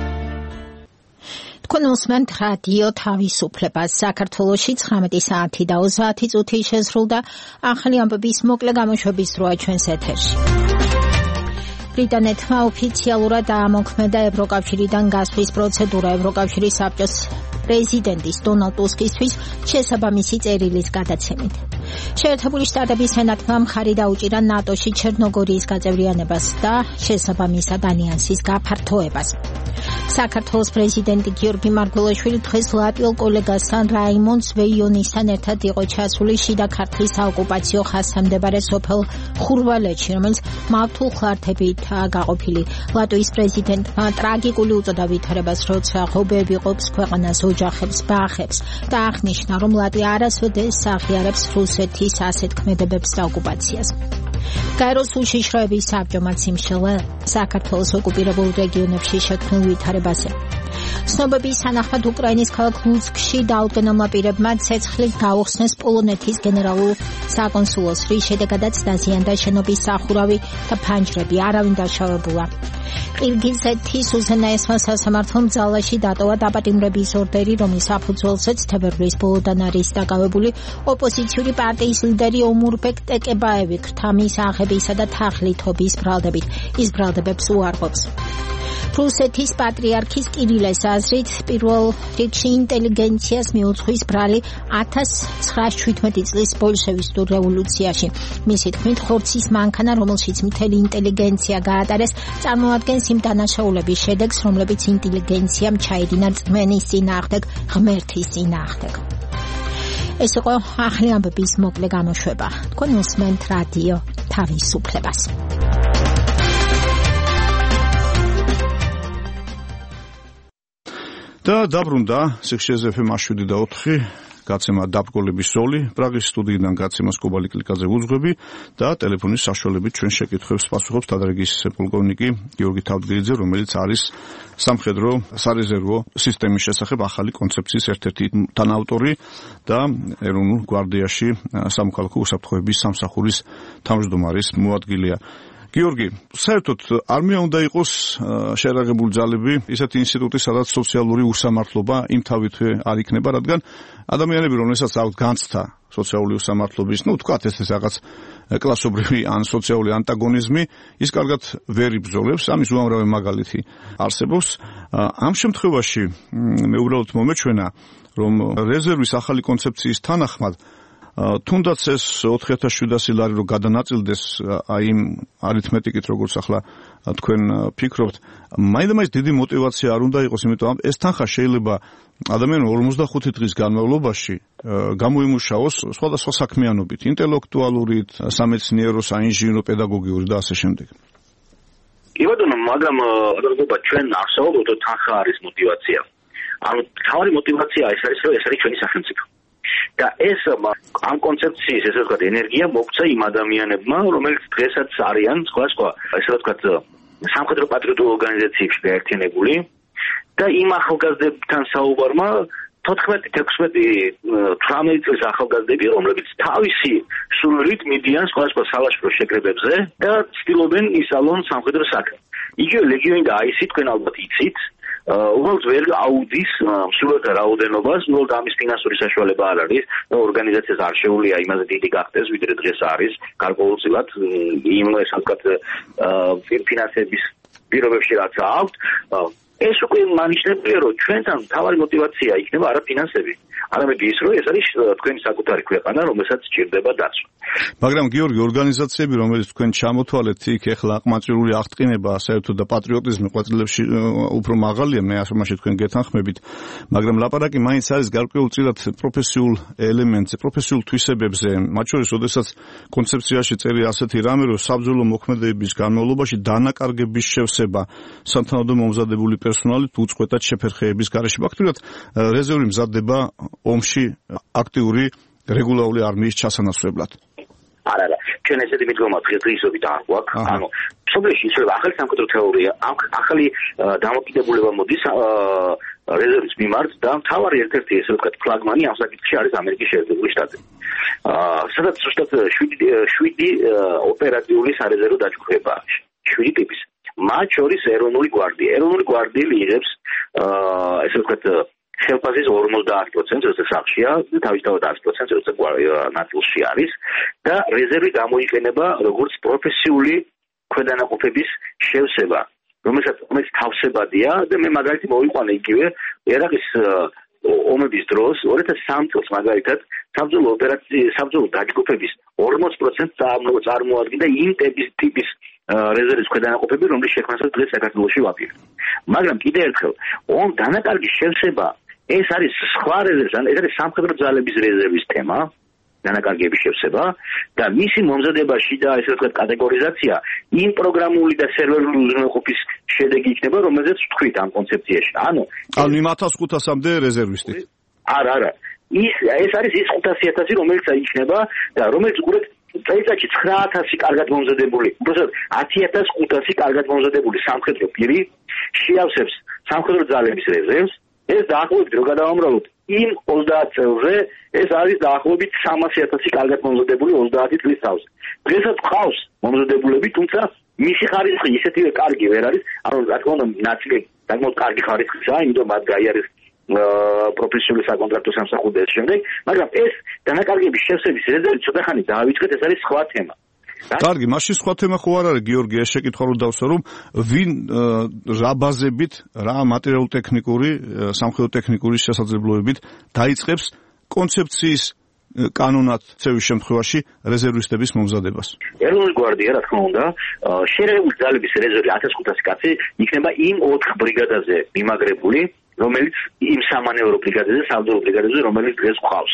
თქვენ უსმენთ რადიო თავისუფლებას. საქართველოში 19 საათი და 30 წუთი შესრულდა. ახალი ამბების მოკლე გამოშვების დროა ჩვენს ეთერში. ბრიტანეთმა ოფიციალურად დაამოქმედა ევროკავშირიდან გასვლის პროცედურა. ევროკავშირის საბჭოს პრეზიდენტის დონალდ ტუსკისთვის შესაბამისი წერილის გადაცემით. შეერთებული შტატების სენატმა მხარი დაუჭირა ნატოში ჩერნოგორიის გაწევრიანებას და შესაბამისად ალიანსის გაფართოებას. საქართველოს პრეზიდენტი გიორგი მარგველაშვილი დღეს ლატვიელ კოლეგასთან რაიმონდ ზვეიონისთან ერთად იყო ჩასული შიდა ქართლის საოკუპაციო ხაზთან მდებარე სოფელ ხურვალეთში, რომელიც მავთულ ხლართებითაა გაყოფილი. ლატვიის პრეზიდენტმა ტრაგიკული უწოდა ვითარებას, როცა ღობეები ყოფს ქვეყანას, ოჯახებს, ბაღებს და აღნიშნა, რომ ლატვია არასოდეს აღიარებს რუსეთის ასეთ ქმედებებს და ოკუპაციას. გაეროს უშიშროების საბჭომ სიმშელა საქართველოს ოკუპირებულ რეგიონებში შექმნილ ვითარებაზე. ცნობების თანახმად უკრაინის ქალაქ ლუცკში დაუდგენელმა პირებმა ცეცხლით გაუხსნეს პოლონეთის გენერალურ საკონსულოს, რის შედეგადაც დაზიანდა შენობის სახურავი და ფანჯრები, არავინ დაშავებულა. ყირგიზეთის უზენაესმა სასამართლომ ძალაში დატოვა დაპატიმრების ორდერი, რომლის საფუძველზეც თებერვლის ბოლოდან არის დაკავებული ოპოზიციური პარტიის ლიდერი ომურბეკ ტეკებაევი ქრთამის აღებისა და თაღლითობის ბრალდებით. ის ბრალდებებს უარყოფს. რუსეთის პატრიარქის კირილეს აზრით, პირველ რიგში ინტელიგენციას მიუძღვის ბრალი 1917 წლის ბოლშევისტურ რევოლუციაში. მისი თქმით, ხორცის მანქანა, რომელშიც მთელი ინტელიგენცია გაატარეს, წარმოადგენს იმ დანაშაულების შედეგს, რომლებიც ინტელიგენციამ ჩაიდინა რწმენის წინააღმდეგ, ღმერთის წინააღმდეგ. ეს იყო ახალი ამბების მოკლე გამოშვება. თქვენ უსმენთ რადიო თავისუფლებას. და დაბრუნდა სიხშირეზე FM 7 გაცემა დაბგოლების ზოლი. პრაღის სტუდიიდან გაცემას კობალი კლიკაზე უძღვები და ტელეფონის საშუალებით ჩვენ შეკითხვებს პასუხობს თადრიგის პოლკოვნიკი გიორგი თავდგირიძე, რომელიც არის სამხედრო სარეზერვო სისტემის შესახებ ახალი კონცეფციის ერთ-ერთი თანაავტორი და ეროვნულ გვარდიაში სამოქალაქო უსაფრთხოების სამსახურის თავმჯდომარის მოადგილეა. გიორგი, საერთოდ არმია უნდა იყოს შეერაღებული ძალები, ისეთი ინსტიტუტი, სადაც სოციალური უსამართლობა იმთავითვე არ იქნება, რადგან ადამიანები, რომელსაც აქვთ განცდა სოციალური უსამართლობის, თქვათ ეს რაღაც კლასობრივი ან სოციალური ანტაგონიზმი, ის კარგად ვერ იბრძოლებს, ამის უამრავი მაგალითი არსებობს. ამ შემთხვევაში მე უბრალოდ მომეჩვენა, რომ რეზერვის ახალი კონცეფციის თანახმად თუნდაც ეს 4700 ლარი რო გადანაწილდეს აი იმ არითმეტიკით, როგორც ახლა თქვენ ფიქრობთ, მაინც დიდი мотиваცია არ უნდა იყოს, იმიტომ ეს თანხა შეიძლება ადამიანმა 45 დღის განმავლობაში გამოიმუშაოს სხვადასხვა საქმიანობით, ინტელექტუალურით, სამეცნიერო, საინჟინრო, პედაგოგიური და ასე შემდეგ. კი ბატონო, მაგრამ ალბათ ჩვენ არსაუბრობთ, რომ თანხა არის мотиваცია. ანუ თავი мотиваცია ეს არის ჩვენი სახელმწიფო. და ეს ამ კონცეფციის ესე ვთქვათ ენერგია მოგცა იმ ადამიანებმა, რომელიც დღესაც არიან სხვა ესე ვთქვათ სამხედრო პატრიოტულ ორგანიზაციებში გაერთიანებული და იმ ახალგაზრდებთან საუბარმა 14-16-18 წლის ახალგაზრდები, რომლებიც თავისი სურვილით მიდიან სხვა სალაშქრო შეკრებებზე და ცდილობენ ისალონ სამხედრო საქმე. იგივე ლეგიონი და აისი თქვენ ალბათ იცით, უბრალოდ ვერ აუდის მსურველთა რაოდენობას, უბრალოდ ამის ფინანსური საშუალება არ არის და ორგანიზაციას არ შეუძლია იმაზე დიდი გახდეს, ვიდრე დღეს არის, გარკვეულწილად იმ ესე ვთქვათ ფინანსების პირობებში რაც აქვთ. ეს უკვე მანიშნებია, რომ ჩვენთან თავარი мотиваცია იქნება არა ფინანსები, არამედ ის, რომ ეს არის თქვენი საკუთარი ქვეყანა, რომელსაც სჭირდება დაცვა. მაგრამ გიორგი, ორგანიზაციები, რომელიც თქვენ ჩამოთვალეთ იქ, ეხლა აკმაჭრული აღტყინება, საერთოდ და პატრიოტიზმი ყვაწილებში უფრო მაღალია, მე ამაში თქვენ გეთანხმებით, მაგრამ ლაპარაკი მაინც არის გარკვეულწილად პროფესიულ ელემენტზე, პროფესიულ თვისებებზე, მათ შორის, როდესაც კონცეფციაში წერია ასეთი რამე, რომ საბრძოლო მოქმედებების განმავლობაში დანაკარგების შევსება სათანადო მომზადებული პერსონალით უწყვეტად შეფერხების გარეშე. ფაქტობრივად რეზერვი მზადდება ომში აქტიური რეგულარული არმიის ჩასანაცვლებლად. არა, ჩვენ ესეთი მიდგომა დღესდღეობით არ გვაქვს. ანუ სოფლიოში იცვლება ახალი სამხედრო თეორია, ახალი დამოკიდებულება მოდის რეზერვის მიმართ და მთავარი ერთ-ერთი ესე ვთქვათ ფლაგმანი ამ საკითხში არის ამერიკის შეერთებული შტატები. სადაც ზუსტად 7 ოპერატიული სარეზერვო დაჯგუფება, 7 ტიპის. მათ შორის ეროვნული გვარდია. ეროვნული გვარდიელი იღებს ესე ვთქვათ ხელფასის 50%, როცა სახშია, თავისთავად 10%, როცა ნაწილში არის და რეზერვი გამოიყენება როგორც პროფესიული ქვედანაყოფების შევსება, რომელსაც თავსებადია და მე მაგალითად მოვიყვანე იგივე ერაყის ომების დროს 2003 წელს მაგალითად საბრძოლო დაჯგუფების 40% წარმოადგენდა იმ ტიპის რეზერვის ქვედანაყოფები, რომლის შექმნასაც დღეს საქართველოში ვაპირებ. მაგრამ კიდევ ერთხელ, დანაკარგის შევსება ეს არის სხვა რეზერვის, ეს არის სამხედრო ძალების რეზერვის თემა, დანაკარგების შევსება და მისი მომზადებაში და ესე ვთქვათ კატეგორიზაცია იმ პროგრამული და სერვერული უზრუნველყოფის შედეგი იქნება, რომელზეც ვთქვით ამ კონცეფციაში. ანუ იმ 1500-მდე რეზერვისტი. არა. ეს არის ის 500,000, რომელიც იქნება და რომელიც უყურეთ წელიწადში 9,000 კარგად მომზადებული, უბრალოდ 10,500 კარგად მომზადებული სამხედრო პირი შეავსებს სამხედრო ძალების რეზერვს. ეს დაახლოებით რო გადავამრავლოთ იმ 30 წელზე ეს არის დაახლოებით 300,000 კარგად მომზადებული 30 წლის თავზე. დღესაც ყავს მომზადებულები, თუმცა მისი ხარისხი ისეთივე კარგი ვერ არის, ანუ რა თქმა უნდა ნაწილი საკმაოდ კარგი ხარისხია, იმიტომ მათ გაიარეს პროფესიული საკონტრაქტო სამსახური და ეს შემდეგ, მაგრამ ეს დანაკარგების შევსების რეზერვი ცოტა ხანი დაავიწყეთ, ეს არის სხვა თემა. კარგი, მაშინ სხვა თემა ხო არ არის, გიორგი, ეს შეკითხვა რო დავსვა, რომ ვინ რა ბაზებით, რა მატერიალურ-ტექნიკური, სამხედრო-ტექნიკური შესაძლებლობებით დაიწყებს კონცეფციის კანონად ცევის შემთხვევაში რეზერვისტების მომზადებას. ეროვნული გვარდია, რა თქმა უნდა, შერეული ძალების რეზერვი 1500 კაცი იქნება იმ 4 ბრიგადაზე მიმაგრებული, რომელიც იმ სამანევრო ბრიგადაზე, საბრძოლო ბრიგადაზე, რომელიც დღეს ყავს.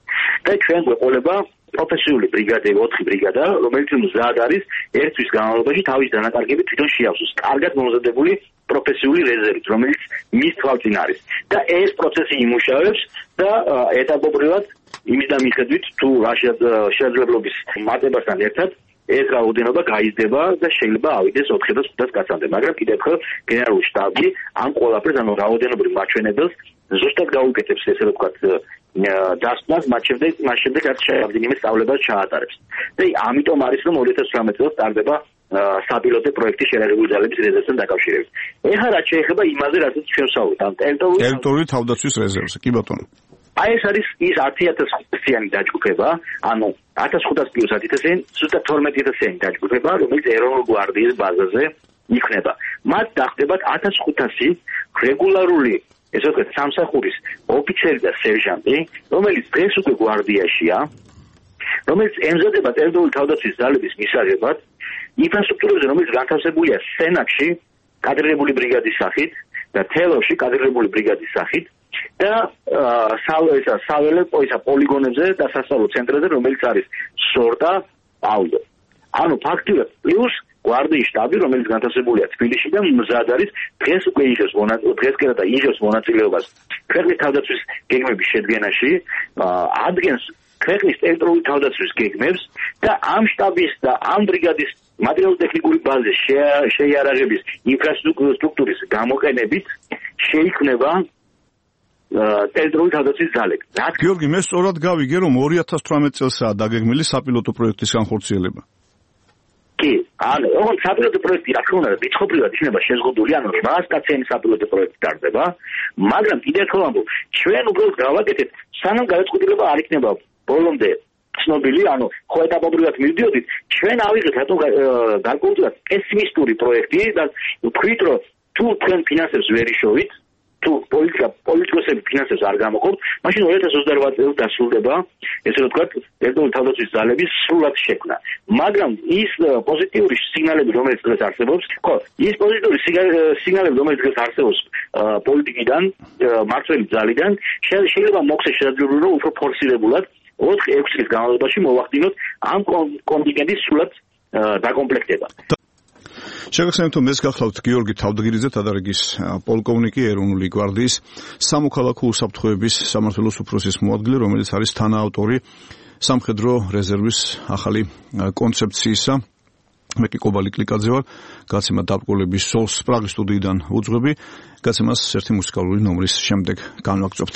და ჩვენ გვეყოლება პროფესიული ბრიგადა, 4 ბრიგადა, რომელიც მზად არის ერთვის განმავლობაში თავის დანაკარგებით თვითონ შეავსოს. კარგად მომზადებული პროფესიული რეზერვით, რომელიც მის თვალწინ არის. და ეს პროცესი იმუშავებს და ეტაპობრივად იმის და მიხედვით თუ რა შესაძლებლობის მატებასთან ერთად ეს რაოდენობა გაიზრდება და შეიძლება ავიდეს 4-5 კაცამდე. მაგრამ კიდევ ერთხელ გენერალური შტაბი ამ ყველაფერს, ანუ რაოდენობრივ მაჩვენებელს ზუსტად გაუკეთებს, ესე ვთქვათ, დასწრას მათ შემდეგ რაც რამდენიმე სწავლებას ჩაატარებს. და ამიტომ არის რომ 2018 წელს სტარდება საპილოტო პროექტი შერეული ძალების რეზერვთან დაკავშირებით. ეხლა რაც შეეხება იმაზე, რასაც ჩვენ ვსაუბრობთ, ამ ტერიტორიული თავდაცვის რეზერვზე. კი ბატონო. ეს არის ის 10,500-იანი დაჯგუფება, ანუ 1500 პლუს 10,000, ზუსტად 12,000-იანი დაჯგუფება, რომელიც ეროვნულ გვარდიის ბაზაზე იქნება. მათ დახვდებათ 1500 რეგულარული, ესე ვთქვათ, სამსახურის ოფიცერი და სერჟანტი, რომელიც დღეს უკვე გვარდიაშია, რომელიც ემზადება ტერიტორიული თავდაცვის ძალების მისაღებად ინფრასტრუქტურებზე, რომელიც განთავსებულია სენაკში კადრირებული ბრიგადის სახით და თელავში კადრირებული ბრიგადის სახით და საველე პოლიგონებზე და სასწავლო ცენტრებზე, რომელიც არის სორტა, პაულო. ანუ ფაქტიურად პლუს გვარდიის შტაბი, რომელიც განთავსებულია თბილისში და მზად არის დღეს უკვე იღებს მონაწილეობას ქვეყნის თავდაცვის გეგმების შედგენაში, ადგენს ქვეყნის ტერიტორიული თავდაცვის გეგმებს და ამ შტაბის და ამ ბრიგადის მატერიალურ-ტექნიკური ბაზის შეიარაღების ინფრასტრუქტურის გამოყენებით შეიქმნება ტერიტორიული თავდაცვის ძალები. გიორგი, მე სწორად გავიგე, რომ 2018 წელსაა დაგეგმილი საპილოტო პროექტის განხორციელება. კი, ანუ ოღონდ საპილოტო პროექტი რა თქმა უნდა რიცხობრივად იქნება შეზღუდული, ანუ 8 კაციანი საპილოტო პროექტი ტარდება, მაგრამ კიდევ ერთხელ ამბობ, ჩვენ უბრალოდ გავაკეთეთ, სანამ გადაწყვეტილება არ იქნება ბოლომდე ცნობილი, ანუ ხო ეტაპობრივად მივდიოდით, ჩვენ ავიღეთ რატომ გარკვეულწილად პესიმისტური პროექტი და ვთქვით, რომ თუ თქვენ ფინანსებს ვერ იშოვით, თუ პოლიტიკოსები ფინანსებს არ გამოყოფთ, მაშინ 2028 წელს დასრულდება, ესე ვთქვათ, ტერიტორიული თავდაცვის ძალების სრულად შექმნა. მაგრამ ის პოზიტიური სიგნალები, რომელიც დღეს არსებობს, ის პოზიტიური სიგნალები, რომელიც დღეს არსებობს პოლიტიკიდან, მმართველი ძალიდან, შეიძლება მოხდეს შესაძლებელი, რომ უფრო ფორსირებულად 4-6 წლის განმავლობაში მოვახდინოთ ამ კონტინგენტის სრულად დაკომპლექტება. შეგახსენებთ, რომ ეს გახლავთ გიორგი თავდგირიძე, თადარიგის პოლკოვნიკი, ეროვნული გვარდიის სამოქალაქო უსაფრთხოების სამმართველოს უფროსის მოადგილე, რომელიც არის თანაავტორი სამხედრო რეზერვის ახალი კონცეფციისა. მე კი კობალი კლიკაძე ვარ, გაცემა დაბრკოლების სოლს პრაღის სტუდიიდან უძღვები, გაცემას ერთი მუსიკალური ნომრის შემდეგ განვაგრძობთ.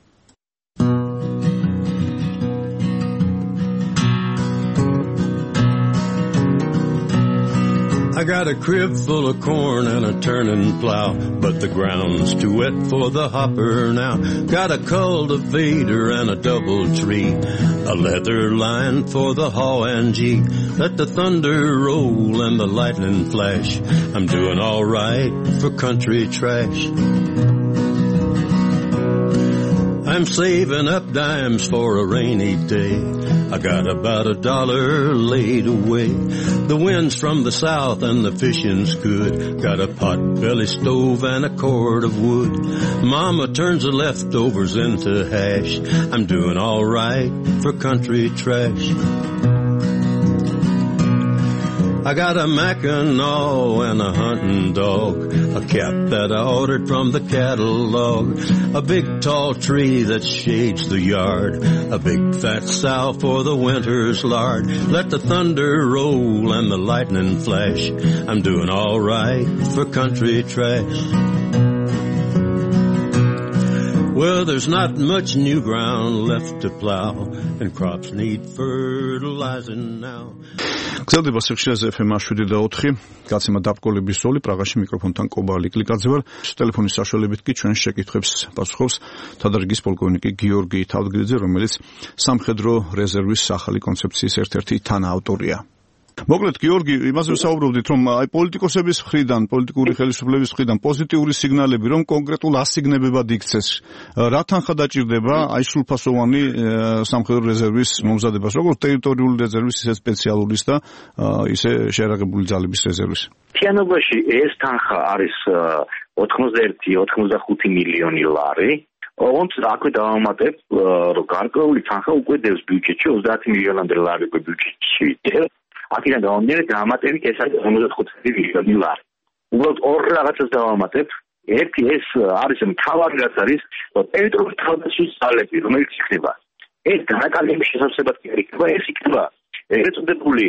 I got a crib full of corn and a turning plow, but the ground's too wet for the hopper now. Got a cultivator and a double tree, a leather line for the haw and gee. Let the thunder roll and the lightning flash. I'm doing all right for country trash. I'm saving up dimes for a rainy day. I got about $1 laid away. The wind's from the south and the fishing's good. Got a pot-belly stove and a cord of wood. Mama turns the leftovers into hash. I'm doing all right for country trash. I got a Mackinaw and a hunting dog, a cap that I ordered from the catalog, a big tall tree that shades the yard, a big fat sow for the winter's lard. Let the thunder roll and the lightning flash. I'm doing all right for country trash. Well, there's not much new ground left to plow, and crops need fertilizing now. გრძელდება სიხშირეზე FM 7/4, გაცემა დაბრკოლების სოლი, პრაღაში მიკროფონთან კობალი კლიკაძე ვარ. ტელეფონის საშუალებით კი ჩვენს შეკითხვებს პასუხობს თადარიგის პოლკოვნიკი გიორგი თავდგრიძე, რომელიც სამხედრო რეზერვის ახალი კონცეფციის ერთ-ერთი თანაავტორია. მოკლედ გიორგი, იმაზე ვსაუბრობდით, რომ აი პოლიტიკოსების მხრიდან, პოლიტიკური ხელისუფლების მხრიდან პოზიტიური სიგნალები, რომ კონკრეტულ ასიგნებებად იქცეს. რა თანხა დაჭირდება აი სრულფასოვანი სამხედრო რეზერვის მომზადებას, როგორც ტერიტორიული რეზერვის, ისე სპეციალურის და ისე შეერაღებული ძალების რეზერვის? მთლიანობაში ეს თანხა არის 81-85 მილიონი ლარი. ოღონდ აქვე დავამატებ, რომ გარკვეული თანხა უკვე დევს ბიუჯეტში 30 მილიონამდე ლარი უკვე ბიუჯეტში. აქედან გამომდინარე დამატებით ეს არის 55 მილიონი ლარი. უბრალოდ ორ რაღაცას დავამატებ. ერთი ეს არის მთავარი რაც არის ტერიტორიული თავდაცვის ძალები, რომელიც იქნება. ეს განაკარგების შესაძლებლად კი იქნება, ეს იქნება ეწოდებული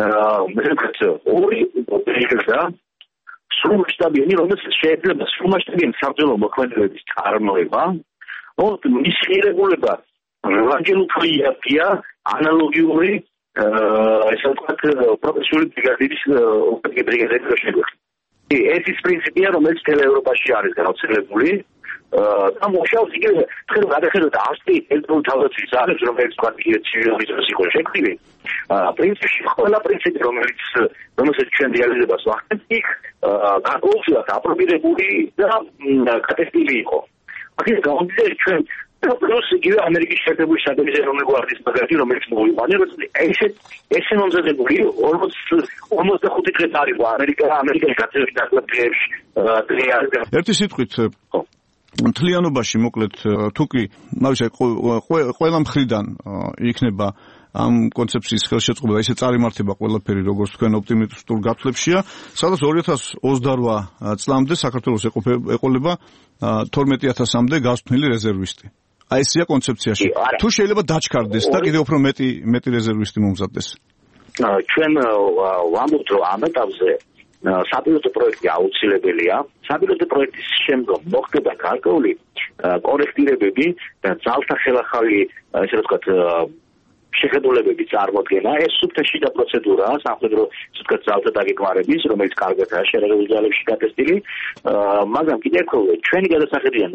ორი ოპერაცია სრულმასშტაბიანი, რომელიც შეიძლება სრულმასშტაბიანი საბრძოლო მოქმედებების წარმოება. ოღონდ მისი ღირებულება რანჯელი უფრო იაფია ანალოგიური ესე ვთქვათ პროფესიული ბრიგადირის ბრიგადირის შეგვიძლია. ეს ის პრინციპია, რომელიც მთელ ევროპაში არის გავრცელებული. და მოშავს იგივე თქვენ გადახედოთ ავსტრიის ეროვნულ თავდაცვის ძალებს, რომელიც თქვათ ცივილიზაციის იყო შექმნილი. პრინციპში ყველა პრინციპი, რომელსაც ჩვენ რეალიზებას ვახდენთ, იქ განსაკუთრებით აპრობირებული და კატესტილი იყო. აქედან გამომდინარე ჩვენ plus იგივე ამერიკის შეერთებული შტატების ეროვნული გვარდიის მაგალითი, რომელიც მოვიყვანეთ, ესე მომზადებული 45 დღე დაიყო ამერიკაში გაწევრის დასაწყისში დღე. ერთი სიტყვით მთლიანობაში მოკლედ თუ კი ყველა მხრიდან იქნება ამ კონცეფციის ხელშეწყობა, ისე წარიმართება ყველაფერი, როგორც თქვენ ოპტიმისტურ გათვლებშია, სადაც 2028 წლამდე საქართველოს ეყოლება 12000-მდე გასვთნილი რეზერვისტი. აი ესია კონცეფციაში. თუ შეიძლება დაჩქარდეს და კიდევ უფრო მეტი რეზერვისტი მომზადდეს. ჩვენ ვამბობთ, რომ ამ ეტაპზე საპილოტო პროექტი აუცილებელია. საპილოტო პროექტის შემდგომ მოხდება გარკვეული კორექტირებები და ძალთა ხელახალი, ესე ვთქვათ, შეხედულებები წარმოქმნა. ეს სუფთა შიდა პროცედურაა სამხედრო სიტყვით ძალთა დაგეგმარების, რომელიც კარგადაა შეერაღებული ძალებში გატესტილი. მაგრამ კიდევ ერთხელ ჩვენი გადასახედიდან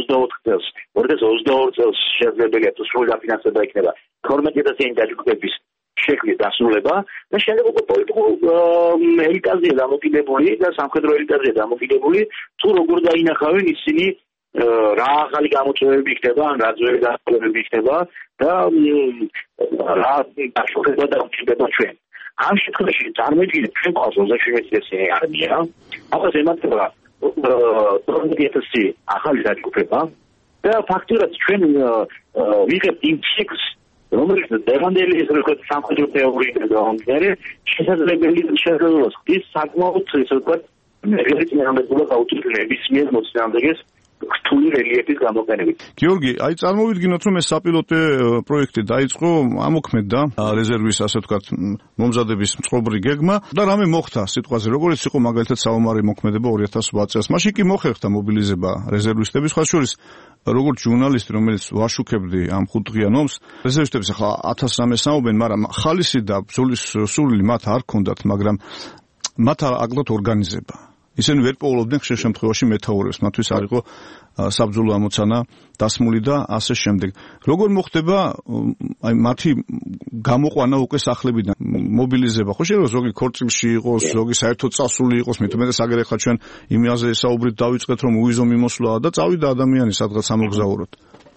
2022 წელს შესაძლებელია თუ სრული დაფინანსება იქნება 12000 დაჯგუფების შექმნის დასრულება და შემდეგ უკვე პოლიტიკურ ელიტაზეა დამოკიდებული და სამხედრო ელიტაზეა დამოკიდებული თუ როგორ დაინახავენ ისინი რა ახალი გამოწვევები იქნება, რა ძველი გამოწვევები იქნება და რა დაშოქება და უჩნდება ჩვენ. ამ შემთხვევაში წარმოიდგინეთ ჩვენ ყავს 37 არმია, ახლა ემართება 12000 ახალი დაჯგუფება და ფაქტურად ჩვენ ვიღებთ იმ ციკლს, რომელიც დევანდელი ისე ვთქვათ სამხედრო თეორიიდან გამომდინარე შესაძლებლობას ხდის საკმაოდ ისე ვთქვათ მეგრით მეამბებულა გაუწევს ნებისმიერ მოწინააღმდეგეს რთული რელიეფის გამოყენებით. გიორგი, აი წარმოვიდგინოთ, რომ ეს საპილოტო პროექტი დაიწყო, ამოქმედა რეზერვის, ასე ვთქვათ, მომზადების მწყობრი გეგმა და რამე მოხდა სიტყვაზე, როგორც იყო მაგალითად საომარი მოქმედება 2008 წელს. მაშინ კი მოხერხდა მობილიზება რეზერვისტების, სხვა შორის როგორც ჟურნალისტი, რომელიც ვაშუქებდი ამ 5 დღიან ომს, რეზერვისტებს ახლა 1300 საუბრენ, მაგრამ ხალისი და ბრძოლის სურვილი მათ არ ჰქონდათ, მაგრამ მათ აკლდათ ორგანიზება. ისინი ვერ პოულობდნენ ხშირ შემთხვევაში მეთაურებს, მათთვის არ იყო საბრძოლო ამოცანა დასმული და ასე შემდეგ. როგორ მოხდება აი მათი გამოყვანა უკვე სახლებიდან, მობილიზება? ხო შეიძლება ზოგი ქორწილში იყოს, ზოგი საერთოდ წასული იყოს, მით უმეტეს აგერ ახლა ჩვენ იმაზე საუბრით დავიწყეთ, რომ უიზო მიმოსვლაა და წავიდა ადამიანი სადღაც ამოგზაუროთ.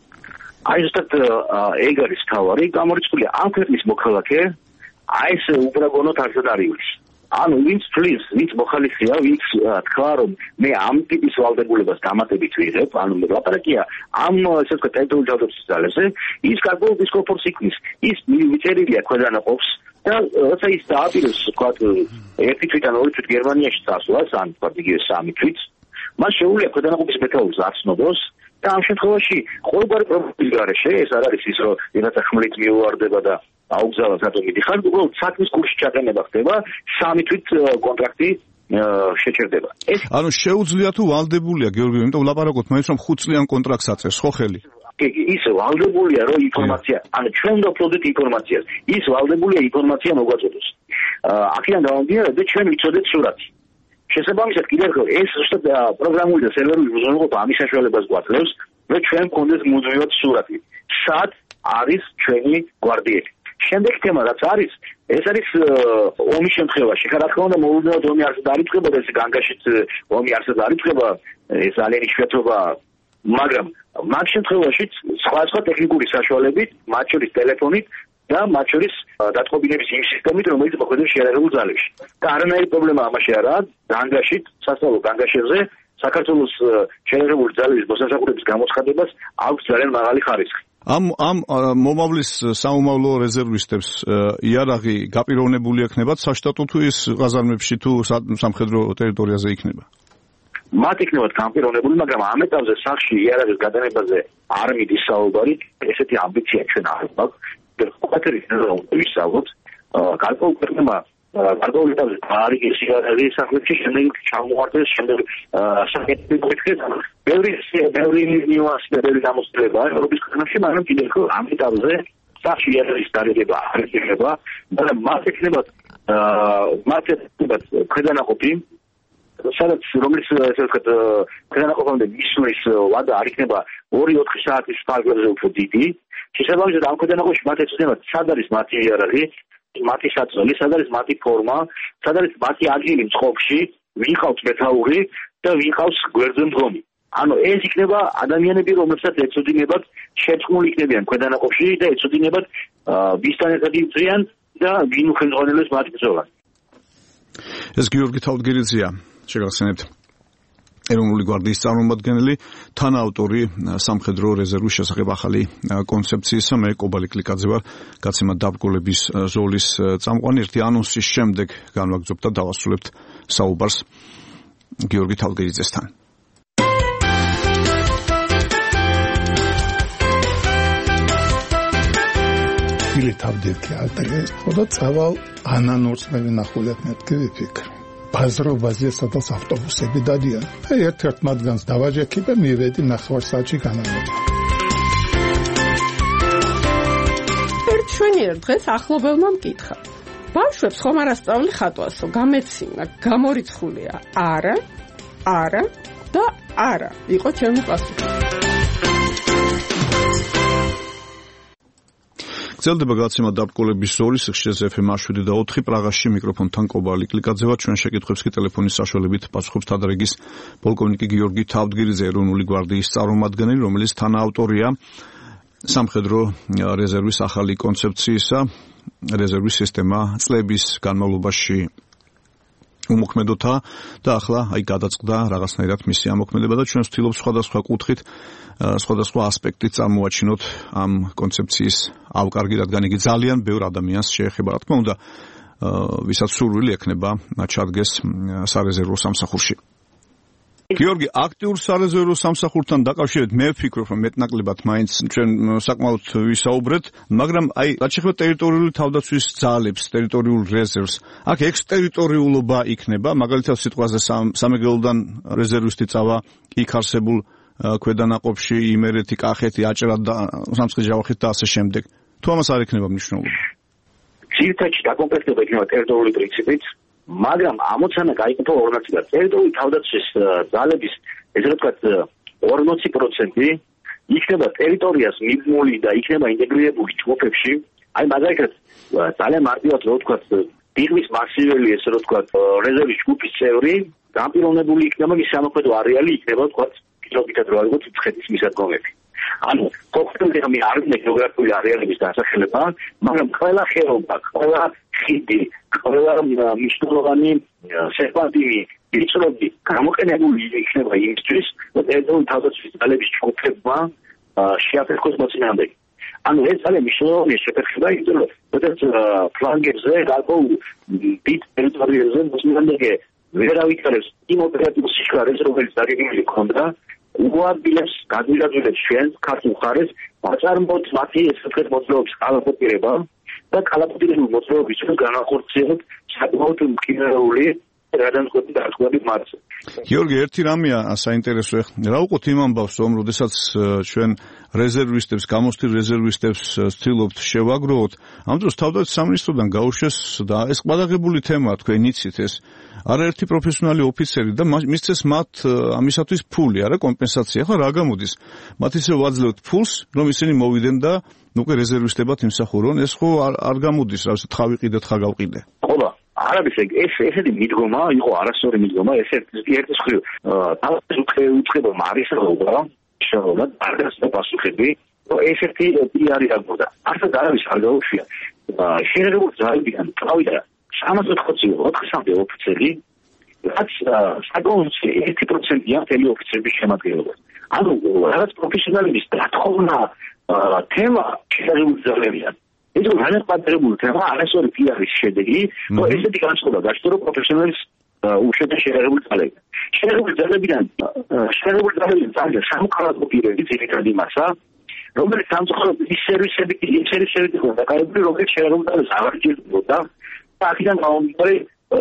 აი ზუსტად ეგ არის თავარი, გამორიცხული ამ ქვეყნის მოქალაქე, აი ეს უბრალოდ არსად არ ივლის. ანუ ვინც ფლის, ვინც მოხალისეა, ვინც თქვა რომ მე ამ ტიპის ვალდებულებას დამატებით ვიღებ, ანუ ლაპარაკია ამ ესე ვთქვათ ტერიტორიულ ჯადოქრის ძალებზე, ის გარკვეულ დისკომფორტს იქნის. ის მიწერილია ქვედანაყოფს და როცა ის დააპირებს ვთქვათ ერთი თვითონ ორი თვით გერმანიაში წასვლას, ან ვთქვათ იგივე 3 თვით, მას შეუძლია ქვედანაყოფის მეთაურს აცნობს და ამ შემთხვევაში ყოველგვარი პრობლემის გარეშე ეს არ არის ის რომ ვიღაცა ხმლით მიუვარდება და აუგზავნოს რატომ მიდიხარ, უბრალოდ საქმის კურსში ჩაყენება ხდება, 3 თვით კონტრაქტი შეჩერდება. ანუ შეუძლია თუ ვალდებულია გიორგი, იმიტომ ვლაპარაკობთ მაინც რომ 5 წლიან კონტრაქტს აწევს, ხო ხელი? ის ვალდებულია რომ ინფორმაცია, ანუ ჩვენ დავფლოდეთ ინფორმაციას. ის ვალდებულია ინფორმაცია მოგვაწოდოს. აქედან გამომდინარე, ჩვენ ვიცოდეთ სურათი. შესაბამისად კიდევ ერთხელ ეს ზუსტად პროგრამული და სერვერული უზრუნველყოფა ამის საშუალებას გვაძლევს, რომ ჩვენ გქონდეს მუდმივად სურათი. სად არის ჩვენი გვარდიელი? შემდეგ თემა რაც არის, ეს არის ომის შემთხვევაში. რა თქმა უნდა, მოულოდნელად ომი არსად არ იწყება და ეს განგაშით ომი არსად არ იწყება, ეს ძალიან იშვიათობა, მაგრამ მაგ შემთხვევაში სხვა ტექნიკური საშუალებით, მათ შორის ტელეფონით და მათ შორის დათყობინების იმ სისტემით, რომელიც მოქმედებს შეიარაღებულ ძალებში. და არანაირი პრობლემა ამაში არაა, განგაშით, სასწავლო განგაშებზე საქართველოს შეიარაღებული ძალების მოსამსახურების გამოცხადებას აქვს ძალიან მაღალი ხარისხი. ამ მომავლის საომავლო რეზერვისტებს იარაღი გაპიროვნებული ექნებათ საშტატო თუ ის ყაზარმებში თუ სამხედრო ტერიტორიაზე იქნება? მათ იქნებათ გაპიროვნებული, მაგრამ ამ ეტაპზე სახში იარაღის გადანებაზე არ მიდის საუბარი, ესეთი ამბიცია ჩვენ არ გვაქვს. ყოველთვის ვისაუბროთ, გარკვეულ ქვეყნებმა გარკვეულ ეტაპზე არიგეს იარაღის სახლებში, შემდეგ ჩამოყარდეს, შემდეგ საკეთები მოიხდეს, ბევრი ნიუანსი და ბევრი გამოსწორებაა ევროპის ქვეყნებში, მაგრამ კიდევ ამ ეტაპზე სახში იარაღის დარიგება არ იქნება, მაგრამ მათ იქნებათ ქვედანაყოფი, სადაც რომლის ესე ვთქვათ ქვედანაყოფამდე მისვლის ვადა არ იქნება 2-4 საათის ფარგლებზე უფრო დიდი. შესაბამისად ამ ქვედანაყოფში მათ ეცნებათ სად არის მათი იარაღი, მათი საწოლი, სად არის მათი ფორმა, სად არის მათი ადგილი მწყობში, ვინ ყავს მეთაური და ვინ ყავს გვერდზე მდგომი. ანუ ეს იქნება ადამიანები, რომლებსაც ეცოდინებათ, შეწყმული იქნებიან ქვედანაყოფში და ეცოდინებათ ვისთან ერთად იბრძვიან და ვინ უხელმძღვანელებს მათ ბრძოლას. ეს გიორგი თავდგირიძეა, შეგახსენებთ. ეროვნული გვარდიის წარმომადგენელი, თანაავტორი სამხედრო რეზერვის შესახებ ახალი კონცეფციისა, მე კობალი კლიკაძე ვარ, გაცემა დაბრკოლების ზოლის წამყვანი. ერთი ანონსის შემდეგ განვაგრძობთ და დავასრულებთ საუბარს გიორგი თავდგირიძესთან. Или თავდირკე ალტეგეს, ხოდა წავალ ანანორს მე ვინახულებ მეთქი ვიფიქრ. ბაზრობაზე სადაც ავტობუსები დადიან. ერთ-ერთ მათგანს დავაჯექი და მივედი 9 საათში განამედა. ერთ შვენიერ დღეს ახლობელმა მკითხა. ბავშვებს ხომ არ ასწავლი ხატვასო, გამეცინა, გამორიცხულია. არა და არა. იყო ჩემი პასუხი. გრძელდება გაცემა დაბრკოლების ზოლის ხშირ FM 7 პრაღაში მიკროფონთან კობალი კლიკაძე ვარ. ჩვენ შეკითხვებს კი ტელეფონის საშუალებით პასუხობს თადრიგის პოლკოვნიკი გიორგი თავდგირიძე, ეროვნული გვარდიის წარმომადგენელი, რომელიც თანაავტორია სამხედრო რეზერვის ახალი კონცეფციისა. რეზერვის სისტემა წლების განმავლობაში უმოქმედოთა და ახლა აი გადაწყდა რაღაცნაირად მისი ამოქმედება და ჩვენ ვცდილობთ სხვადასხვა კუთხით, სხვადასხვა ასპექტით წარმოაჩინოთ ამ კონცეფციის ავკარგი, რადგან იგი ძალიან ბევრ ადამიანს შეეხება. რა თქმა უნდა, ვისაც სურვილი ექნება ჩადგეს სარეზერვო სამსახურში. გიორგი, აქტიურ სარეზერვო სამსახურთან დაკავშირებით მე ვფიქრობ, რომ მეტნაკლებად მაინც ჩვენ საკმაოდ ვისაუბრეთ, მაგრამ აი, რაც შეეხება ტერიტორიული თავდაცვის ძალებს, ტერიტორიულ რეზერვს, აქ ექსტერიტორიულობა იქნება, მაგალითად სიტყვაზე სამეგრელოდან რეზერვისტი წავა იქ არსებულ ქვედანაყოფში, იმერეთი, კახეთი, აჭრა და სამცხე-ჯავახეთი და ასე შემდეგ. თუ ამას არ ექნება მნიშვნელობა. ძირითადად დაკომპლექტება იქნება ტერიტორიული პრინციპით, მაგრამ ამოცანა გაიყოფა ორ ნაწილად. ტერიტორიული თავდაცვის ძალების, ესე ვთქვათ, 40% იქნება ტერიტორიას მიბმული და იქნება ინტეგრირებული ჯგუფებში. აი მაგალითად, ძალიან მარტივად რო ვთქვათ, დიღმის მასიველი, ესე რომ ვთქვათ, რეზერვის ჯგუფის წევრი, განპირობებული იქნება მის სამოქმედო არეალი იქნება, ვთქვათ, კილომეტრად რო ავიღოთ მცხეთის მისადგომები. ანუ კონკრეტულად მე არ ვინდა გეოგრაფიული არეალების დასახელება, მაგრამ ყველა ხეობა, ყველა ხიდი, ყველა მნიშვნელოვანი სერპანტინი, ვიწროდი გამოყენებული იქნება იმისთვის, რომ ტერიტორიული თავდაცვის ძალების ჯგუფებმა შეაფერხოს მოწინააღმდეგე. ანუ ეს ძალიან მნიშვნელოვანია შეფერხება, იმიტომ რომ როდესაც ფლანგებზე გარკვეულ დიდ ტერიტორიებზე მოწინააღმდეგე ვერ ავითარებს იმ ოპერატიულ სიხარეს, რომელიც დაგეგმილი ჰქონდა, უადვილებს, გადმიღებულებს ჩვენ ქართულ მხარეს აწარმოოთ მათი ესეთქეთ მოძრაობის კალაპოტირება და კალაპოტირებული მოძრაობისთვის განახორციელოთ საკმაოდ მკინეული გადამწყვეტი დარღვევები მათზე. გიორგი, ერთი რამეა საინტერესო, რა უყოთ იმ ამბავს, რომ როდესაც ჩვენ რეზერვისტებს, გამოსთილ რეზერვისტებს ვცდილობთ შევაგროვოთ, ამ დროს თავდაცვის სამინისტროდან გაუშვეს და ეს ყბადაღებული თემაა, თქვენ იცით ეს. არაერთი პროფესიონალი ოფიცერი და მისცეს მათ ამისათვის ფული, არა კომპენსაცია. ახლა რა გამოდის? მათ ისე ვაძლევთ ფულს, რომ ისინი მოვიდნენ და უკვე რეზერვისტებად იმსახურონ, ეს ხო არ გამოდის, რა ვთქვათ, ხა ვიყიდე, ხა გავყიდე. ხო, არაბის ესეთი მიდგომა იყო არასწორი მიდგომა, ერთი მხრივ უწყება მარისაობა, შეობა, არასწორი პასუხები, რომ ესეთი პიარი დაგმოდა. არცად არაფერს არ გაუშვია. შერეული ძალებიდან წავიდა 380-400 ოფიცერი, რაც საკონცი 1%-ია მთელი ოფიცერების შემადგენლობა. ანუ რაღაც პროფესიონალების დათხოვნა თემა შერეული ძალებიდან. ეს ძალიან პატრებული თემა, არასწორი პიარის შედეგი, რომ ესეთი განწყობა გაჩნდა, რომ პროფესიონალის უშედეგო შერეული ძალები. შერეული ძალებიდან ძალიან სამოქალაქო პირები ძირითადად იმასა, რომელიც სამწუხაროდ ის სერვისები იყო დაკავებული, რომელიც შერეული ძალებს აღარ ჭირდებოდა. აქედან გამომდინარე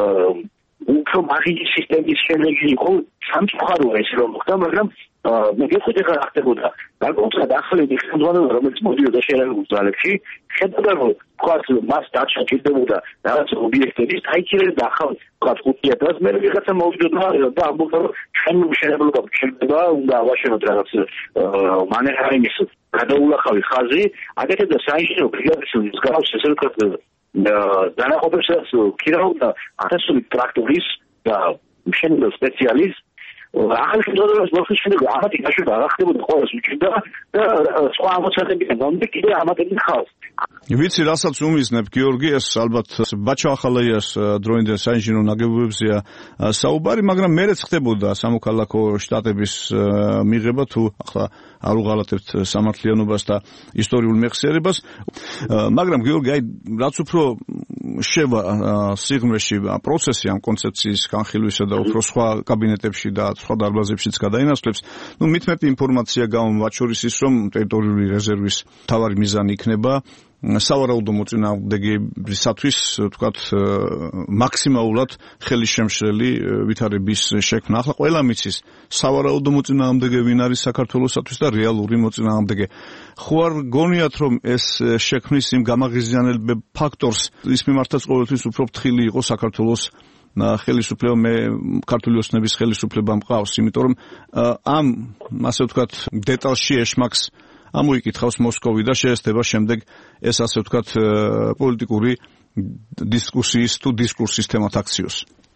უფრო მაგიჯი სისტემის შედეგი იყო სამწუხაროა ეს რომ მოხდა, მაგრამ მე გეტყვით ახლა რა ხდებოდა. გარკვეულწილად ახალი ხელმძღვანელობა, რომელიც მოდიოდა შერეულ ძალებში, ხედავდა რომ თქვათ მას დარჩა ჭირდებოდა რაღაც ობიექტების დაიჭირებდა ახალ თქვათ 500-ს, მე ვიღაცა მოვიდოდა და ამბობდა რომ ჩვენ შერეულობა შეიძლება უნდა ავაშენოთ რაღაც მანერჰაიმის გადაულახავი ხაზი, აკეთებდა საინჟინრო ბრიგადის მსგავს ესე ვთქვათ დანაყოფებსაც ქირავდა 1000 ტრაქტორის და მშენებელ სპეციალისტს. ახალი შემთხვევაში მოხდა ამათი გაშვება არ ხდებოდა ყოველს უჭირდა და სხვა ამოცანებიდან გამომდინარე კიდე ამატები ხავს. ვიცი, რასაც უმიზნებ, გიორგი, ეს ალბათ ბაჩო ახალაიას დროინდელ საინჟინრო ნაგებობებზეა საუბარი, მაგრამ მერეც ხდებოდა სამოქალაქო შტატების მიღება, თუ ახლა არ უღალატებთ სამართლიანობას და ისტორიულ მეხსიერებას, მაგრამ გიორგი, აი რაც უფრო შევა სიღრმეში პროცესი ამ კონცეფციის განხილვისა და უფრო სხვა კაბინეტებში და სხვა დარბაზებშიც გადაინაცვლებს, მით მეტი ინფორმაცია გამომვათ შორის ის, რომ ტერიტორიული რეზერვის მთავარი მიზანი იქნება სავარაუდო მოწინააღმდეგეებისათვის, ვთქვათ, მაქსიმალურად ხელისშემშლელი ვითარების შექმნა. ახლა ყველა მიცის სავარაუდო მოწინააღმდეგე ვინ არის საქართველოსათვის და რეალური მოწინააღმდეგე. ხო არ გონიათ, რომ ეს შექმნის იმ გამაღიზიანებელ ფაქტორს ის მიმართაც ყოველთვის უფრო ფრთხილი იყო საქართველოს ხელისუფლება, მე ქართული ოცნების ხელისუფლება მყავს, იმიტომ რომ ამ ასე ვთქვათ დეტალში ეშმაკს ამოიკითხავს მოსკოვი და შეესწრება შემდეგ ეს ასე ვთქვათ პოლიტიკური დისკუსიის თუ დისკურსის თემად აქციოს.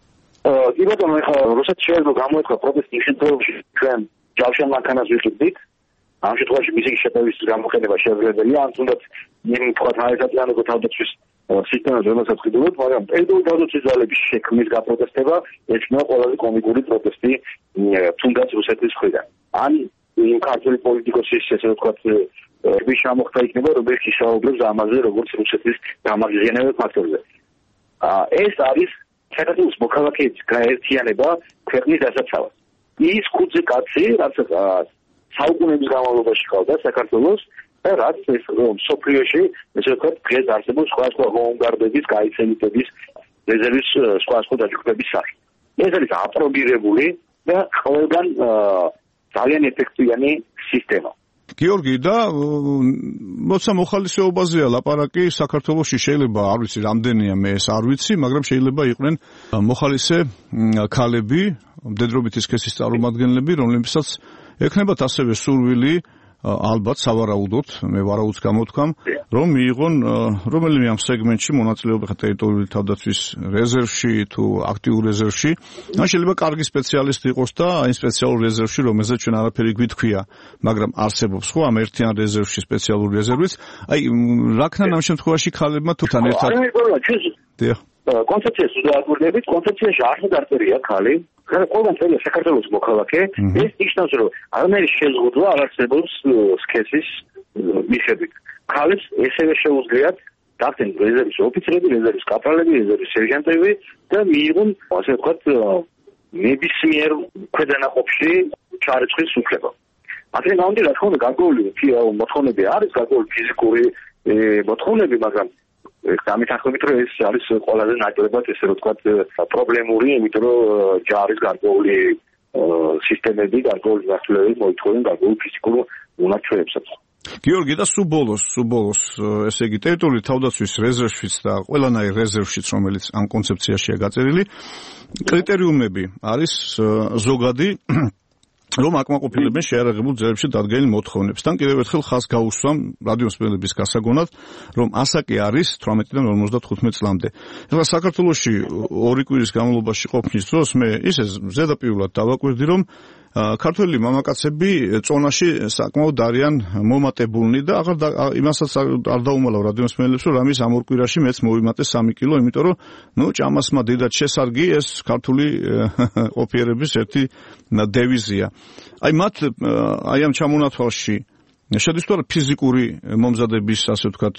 კი ბატონო, ეხლა როცა შეიძლება გამოეთქვა პროტესტის შემთხვევაში ჩვენ ჯავშან მანქანას ვიყიდით, ამ შემთხვევაში მისი შეტევის გამოყენება შეუძლებელია, ან თუნდაც იმ თქვათ აერთიანებო თავდაცვის სისტემაზე რომელსაც ვყიდულობთ, მაგრამ ტერიტორიული თავდაცვის ძალების შექმნის გაპროტესტება ეჭვმა ყველაზე კომიკური პროტესტი თუნდაც რუსეთის მხრიდან. ან იმ ქართული პოლიტიკოსის ესე ვთქვათ ვის შემოხდა იქნება, რომელიც ისაუბრებს ამაზე, როგორც რუსეთის გამაღიზიანებელ ფაქტორზე. ეს არის საქართველოს მოქალაქეების გაერთიანება ქვეყნის დასაცავად. ის ხუთი კაცი, რაც საუკუნეების განმავლობაში ყავდა საქართველოს და რაც ეს სოფლიოში, ესე ვთქვათ, დღეს არსებობს სხვა ჰომგარდების, გაიცემიტების, რეზერვის სხვა დაჯგუფების სახით. ეს არის აპრობირებული და ყველგან ძალიან ეფექტიანი სისტემა. გიორგი და მოცა მოხალისეობაზეა ლაპარაკი საქართველოში შეიძლება არ ვიცი რამდენია მე ეს არ ვიცი, მაგრამ შეიძლება იყვნენ მოხალისე ქალები, მდედრობითი სქესის წარმომადგენლები, რომლებსაც ექნებათ ასევე სურვილი ალბათ სავარაუდოდ, მე ვარაუდს გამოთქვამ, რომ მიიღონ რომელიმე ამ სეგმენტში მონაწილეობა ტერიტორიული თავდაცვის რეზერვში თუ აქტიურ რეზერვში. ან შეიძლება კარგი სპეციალისტი იყოს და აი სპეციალურ რეზერვში, რომელზეც ჩვენ არაფერი გვითქვია, მაგრამ არსებობს ხო ამ ერთიან რეზერვში სპეციალური რეზერვიც. აი რა ქნა ამ შემთხვევაში ქალებმა თუთან ერთად. დიახ. კონცეფციას უზრუნველყოფით, კონცეფციაში არ დაწერია ქალი. ყველგან წერია საქართველოს მოქალაქე, ეს ნიშნავს, რომ არანაირი შეზღუდვა არ არსებობს სქესის მიხედვით. ქალებს ესევე შეუძლიათ დახდნენ რეზერვის ოფიცრები, რეზერვის კაპრალები, რეზერვის სერჟანტები და მიიღონ, ასე ვთქვათ, ნებისმიერ ქვედანაყოფში ჩარიცხვის უფლება. მაგრამ ამიტომ რა თქმა უნდა გარკვეული მოთხოვნები არის, გარკვეული ფიზიკური მოთხოვნები, მაგრამ გამითანხმებით რომ ეს არის ყველაზე ნაკლებად ესე რომ ვთქვათ პრობლემური, იმიტომ რომ ჯარის გარკვეული სისტემები, გარკვეული მართლობები მოითხოვენ გარკვეულ ფიზიკურ უნარჩვევებსაც. გიორგი და სულ ბოლოს ესე იგი ტერიტორიული თავდაცვის რეზერვშიც და ყველანაირ რეზერვშიც, რომელიც ამ კონცეფციაშია გაწერილი, კრიტერიუმები არის ზოგადი რომ აკმაყოფილებენ შეარაღებულ ძელებში დადგენილ მოთხოვნებს. თან კიდევ ერთხელ ხაზს გაუსვამ რადიოსმენელების გასაგონად, რომ ასაკი არის 18-დან 55 წლამდე. ეხლა საქართველოში 2 კვირის განმავლობაში ყოფნის დროს მე ისე ზედაპირულად დავაკვირდი, რომ ქართველი მამაკაცები წონაში საკმაოდ არიან მომატებულნი და იმასაც არ დაუმალავ რადიოსმენელებს, რომ რამის ამ 2 კვირაში მეც მოვიმატე 3 კილო, იმიტომ რომ ჭამასმა დიდად შესარგი ეს ქართული ყოფიერების ერთი დევიზია. აი მათ აი ამ ჩამონათვალში შედის თუ არა ფიზიკური მომზადების, ასე ვთქვათ,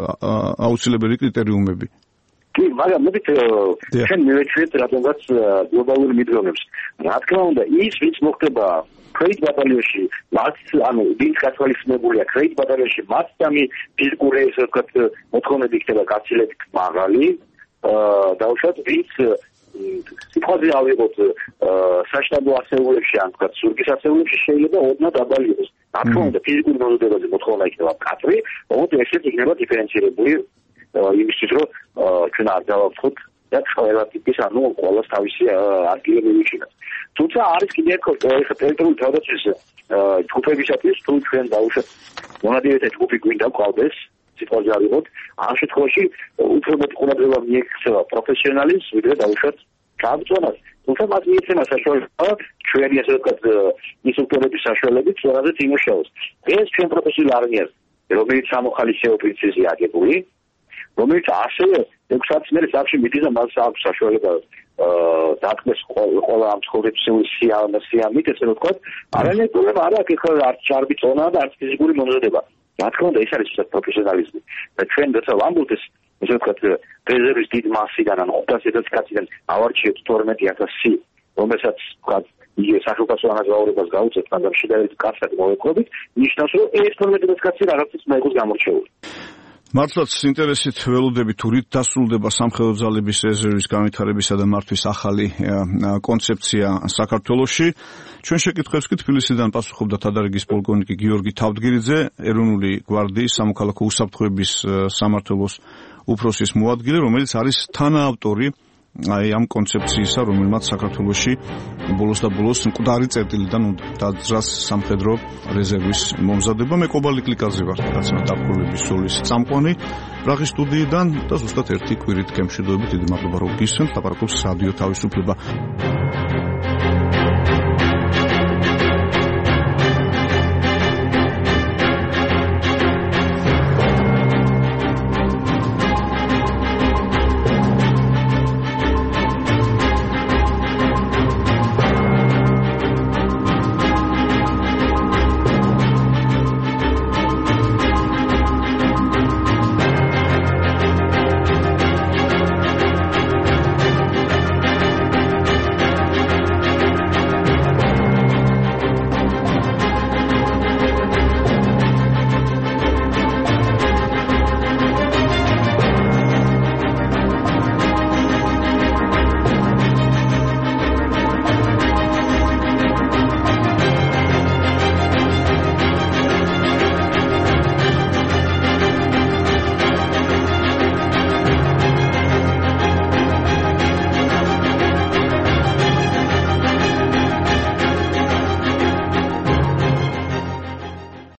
აუცილებელი კრიტერიუმები? კი, მაგრამ მოდით ჩვენ მივეჩვიეთ რადგანაც გლობალურ მიდგომებს. რა თქმა უნდა, ის ვინც მოხდება კრეიდ ბატალიონში, მათ ანუ ვინც გათვალისწინებულია კრეიდ ბატალიონში, მათ სამი ფიზიკური, ასე ვთქვათ, მოთხოვნები ხდება გაცილებით მაღალი. დაუშვათ, ვინც სიტყვაზე ავიღოთ საშტაბო ასეულებში, ან ვთქვათ, ზურგის ასეულებში შეიძლება ოდნავ დაბალი იყოს. რა თქმა უნდა, ფიზიკური მომზადებაზე მოთხოვნა იქნება მკაცრი, ოღონდ ესეც იქნება დიფერენცირებული იმისთვის, რომ ჩვენ არ დავაწყოთ და ყველა ტიპის, ანუ ყოველს თავისი ადგილი მივიჩინოთ. თუმცა არის კიდევ ერთ ტერიტორიული თავდაცვის ჯგუფებისათვის, თუ ჩვენ დაუშვათ მონადირეთა ჯგუფი გვინდა გყავდეს, სიტყვაზე ავიღოთ, ამ შემთხვევაში უფრო მეტი ყურადღება მიექცევა პროფესიონალის, ვიდრე დაუშვათ გამწონას. თუმცა მათ მიეცემა საშუალება ჩვენი, ასე ვთქვათ, ინსტრუქტორების საშუალებით სწორადაც იმუშაოს. ეს ჩვენ პროფესიულ არმიას, რომელიც სამოხალისეო პრინციპზე აგებული, რომელიც ასევე 6 საათის მერე სახლში მიდის და მას აქვს საშუალება დათმეს ყველა ამ ცხოვრებისეული სიამით, ესე რომ ვთქვათ, არანაირი პრობლემა არ აქვს, ეხლა არც ჭარბი წონა და არც ფიზიკური მომზადება. რა თქმა უნდა, ეს არის პროფესიონალიზმი. და ჩვენ როცა ვამბობთ ეს, ესე ვთქვათ, რეზერვის დიდ მასიდან, ან 500 კაციდან ავარჩიეთ 12000, რომელსაც ვთქვათ, იგივე სახელმწიფო ანაზღაურებას გაუწევთ, მაგრამ შედარებით კაცად მოვეყობით, ნიშნავს, რომ ეს 12000 კაცი რაღაცის მაიგოს გამორჩეული. მართლაც ინტერესით ველოდები თუ რით დასრულდება სამხედრო ძალების რეზერვის განვითარებისა და მართვის ახალი კონცეფცია საქართველოში. ჩვენ შეკითხვებს კი თბილისიდან პასუხობდა თადარიგის პოლკოვნიკი გიორგი თავდგირიძე, ეროვნული გვარდიის სამოქალაქო უსაფრთხოების სამმართველოს უფროსის მოადგილე, რომელიც არის თანაავტორი აი ამ კონცეფციისა, რომელმაც საქართველოში ბოლოს და ბოლოს მკვდარი წერტილიდან დაძრას სამხედრო რეზერვის მომზადება. მე კობალი კლიკაძე ვარ, კაცმა დაფურულების სულის წამყვანი პრაღის სტუდიიდან და ზუსტად 1 კვირით გემშვიდობებით დიდი მადლობა რომ გისმენთ, ლაპარაკობს რადიო თავისუფლება.